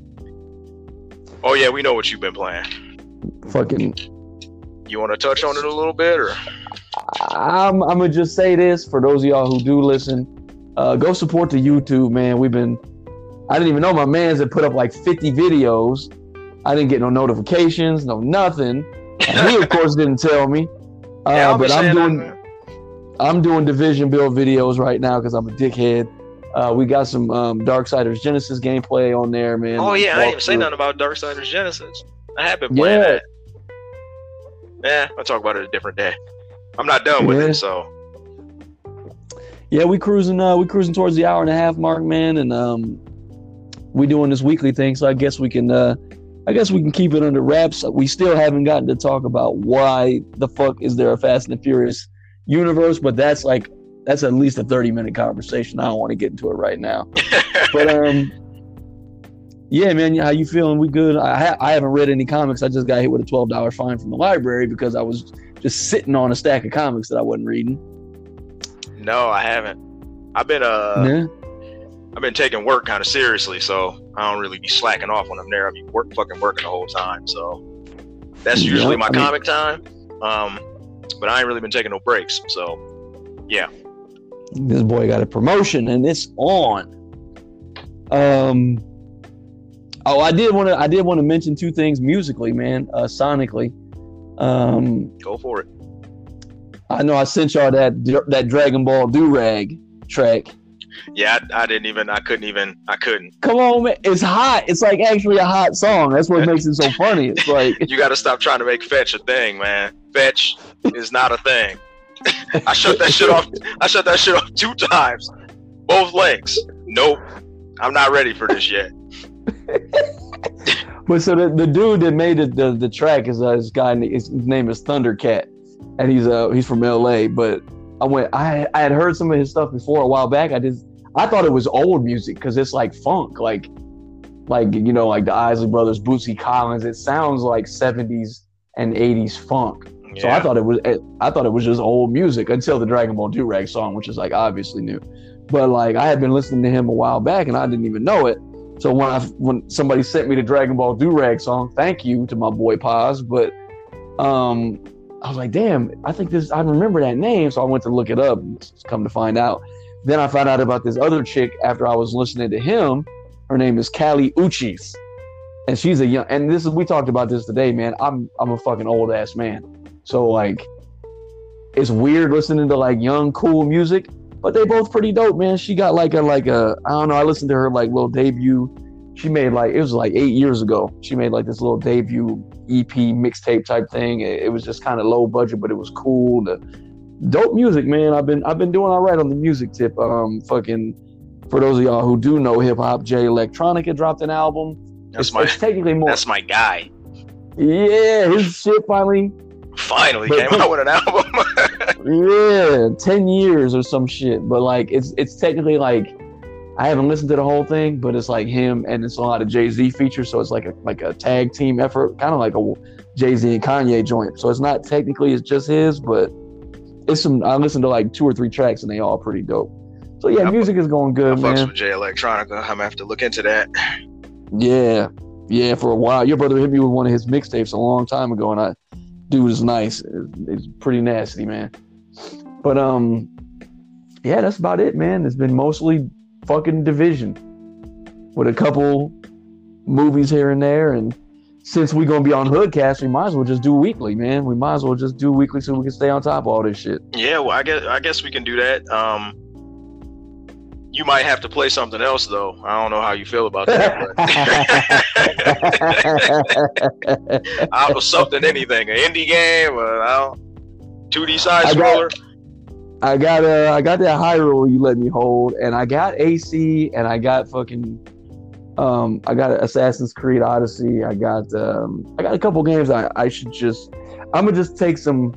Oh yeah, we know what you've been playing. Fucking. You want to touch on it a little bit, or? I'm gonna just say this for those of y'all who do listen. Go support the YouTube, man. I didn't even know my man's had put up like 50 videos. I didn't get no notifications, no nothing. And he of course didn't tell me. Yeah, but I'm doing division build videos right now because I'm a dickhead. We got some Darksiders Genesis gameplay on there, man. Oh yeah, I didn't even say nothing about Darksiders Genesis. I have been playing that. Yeah, I'll talk about it a different day. I'm not done with it, so. Yeah, we cruising towards the hour and a half mark, man, and we doing this weekly thing, so I guess we can keep it under wraps. We still haven't gotten to talk about why the fuck is there a Fast and the Furious universe, but that's at least a 30-minute conversation. I don't want to get into it right now. But yeah, man, how you feeling? We good? I haven't read any comics. I just got hit with a $12 fine from the library because I was just sitting on a stack of comics that I wasn't reading. No, I haven't. I've been taking work kind of seriously, so I don't really be slacking off when I'm there. I be working the whole time, so that's usually my comic time. But I ain't really been taking no breaks, so yeah. This boy got a promotion and it's on. I did want to mention two things musically, man. Sonically. Go for it. I know I sent y'all that Dragon Ball Do-Rag track. Yeah, I couldn't. Come on, man. It's hot. It's like actually a hot song. That's what makes it so funny. It's like you got to stop trying to make fetch a thing, man. Fetch is not a thing. I shut that shit off 2 times. Both links. Nope. I'm not ready for this yet. But so the dude that made the track is this guy. His name is Thundercat, and he's from LA. But I had heard some of his stuff before a while back. I thought it was old music because it's like funk, like you know, like the Isley Brothers, Bootsy Collins. It sounds like 70s and 80s funk. Yeah. So I thought it was just old music until the Dragon Ball Do-Rag song, which is like obviously new. But like I had been listening to him a while back and I didn't even know it. So when somebody sent me the Dragon Ball Do-Rag song, thank you to my boy Paz. But I was like, damn, I remember that name. So I went to look it up and come to find out. Then I found out about this other chick after I was listening to him. Her name is Kali Uchis. And she's we talked about this today, man. I'm a fucking old ass man. So like, it's weird listening to like young, cool music, but they both pretty dope, man. She got like a I don't know. I listened to her like little debut. She made it was like 8 years ago. She made like this little debut EP mixtape type thing. It was just kind of low budget, but it was cool. The dope music, man. I've been doing all right on the music tip. Fucking for those of y'all who do know hip hop, Jay Electronica dropped an album. It's technically more. That's my guy. Yeah, his shit finally came out with an album. Yeah, 10 years or some shit. But like it's technically like I haven't listened to the whole thing, but it's like him and it's a lot of Jay-Z features, so it's like a tag team effort, kind of like a Jay-Z and Kanye joint. So it's not technically it's just his, but it's some. I listened to like 2 or 3 tracks and they all pretty dope. So yeah, music is going good, man. I fucks with Jay Electronica. I'm gonna have to look into that. Yeah, for a while. Your brother hit me with one of his mixtapes a long time ago, and dude is nice. It's pretty nasty, man. But yeah, that's about it, man. It's been mostly fucking Division with a couple movies here and there, and since we're gonna be on Hoodcast, we might as well just do weekly, man. We might as well just do weekly so we can stay on top of all this shit. Yeah, well, I guess we can do that. You might have to play something else though. I don't know how you feel about that. But I don't something, anything, an indie game, 2D side scroller. I got that Hyrule you let me hold, and I got AC, and I got fucking I got Assassin's Creed Odyssey. I got a couple games I should just I'm gonna just take some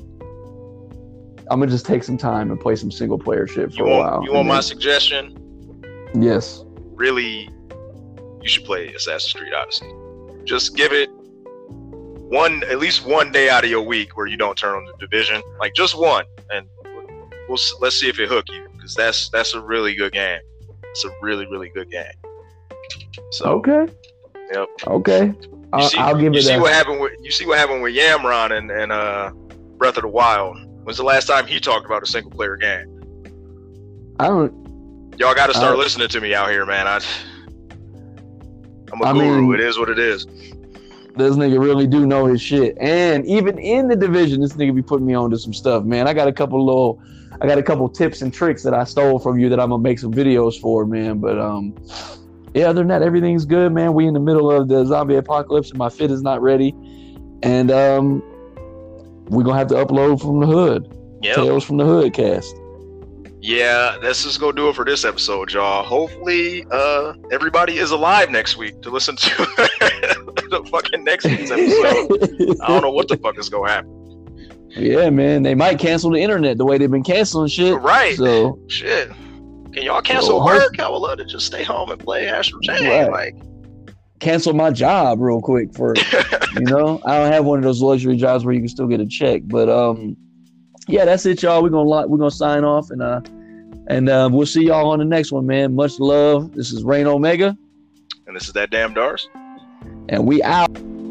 time and play some single player shit for a while. You want my suggestion? Yes. Really, you should play Assassin's Creed Odyssey. Just give it at least one day out of your week where you don't turn on the Division, like just one, and let's see if it hook you, because that's a really good game. It's a really, really good game. So okay. Yep. Okay. I'll give it. You see what happened with Yamron and Breath of the Wild. When's the last time he talked about a single player game? Y'all got to start listening to me out here, man. I'm a guru. It is what it is. This nigga really do know his shit, and even in the Division, this nigga be putting me on to some stuff, man. I got a couple tips and tricks that I stole from you that I'm gonna make some videos for, man. But yeah, other than that, everything's good, man. We in the middle of the zombie apocalypse, and my fit is not ready, and we're gonna have to upload from the hood. Yep. Tales from the Hood cast. Yeah, that's just gonna do it for this episode, y'all. Hopefully, everybody is alive next week to listen to the fucking next week's episode. I don't know what the fuck is gonna happen. Yeah, man, they might cancel the internet the way they've been canceling shit. Right. So shit. Can y'all cancel work? I would love to just stay home and play Astral Chain. Like, cancel my job real quick for I don't have one of those luxury jobs where you can still get a check. But yeah, that's it, y'all. We're gonna sign off, and we'll see y'all on the next one, man. Much love. This is Rain Omega, and this is that damn Dars, and we out.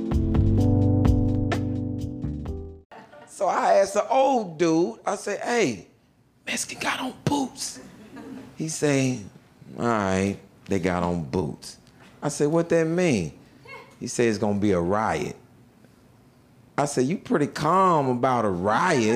So I asked the old dude, I said, hey, Mexican got on boots. He say, all right, they got on boots. I said, what that mean? He said, it's gonna be a riot. I said, you pretty calm about a riot.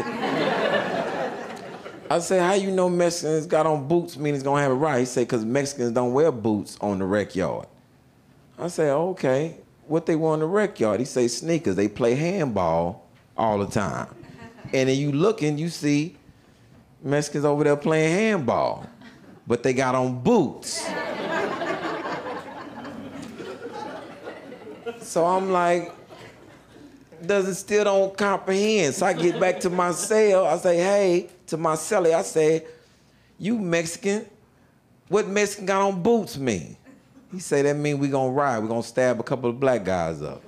I said, how you know Mexicans got on boots mean it's gonna have a riot? He said, because Mexicans don't wear boots on the rec yard. I said, okay, what they wear on the rec yard? He say, sneakers. They play handball all the time. And then you look and you see Mexicans over there playing handball, but they got on boots. So I'm like, still don't comprehend. So I get back to my cell, I say, hey, to my cellie, I say, you Mexican, what Mexican got on boots mean? He say, that mean we gonna ride, we gonna stab a couple of black guys up.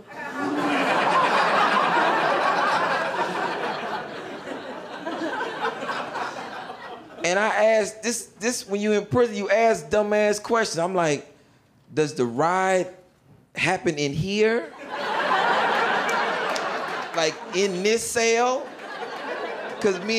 And I asked, this when you in prison, you ask dumbass questions. I'm like, does the ride happen in here? Like in this cell? Because me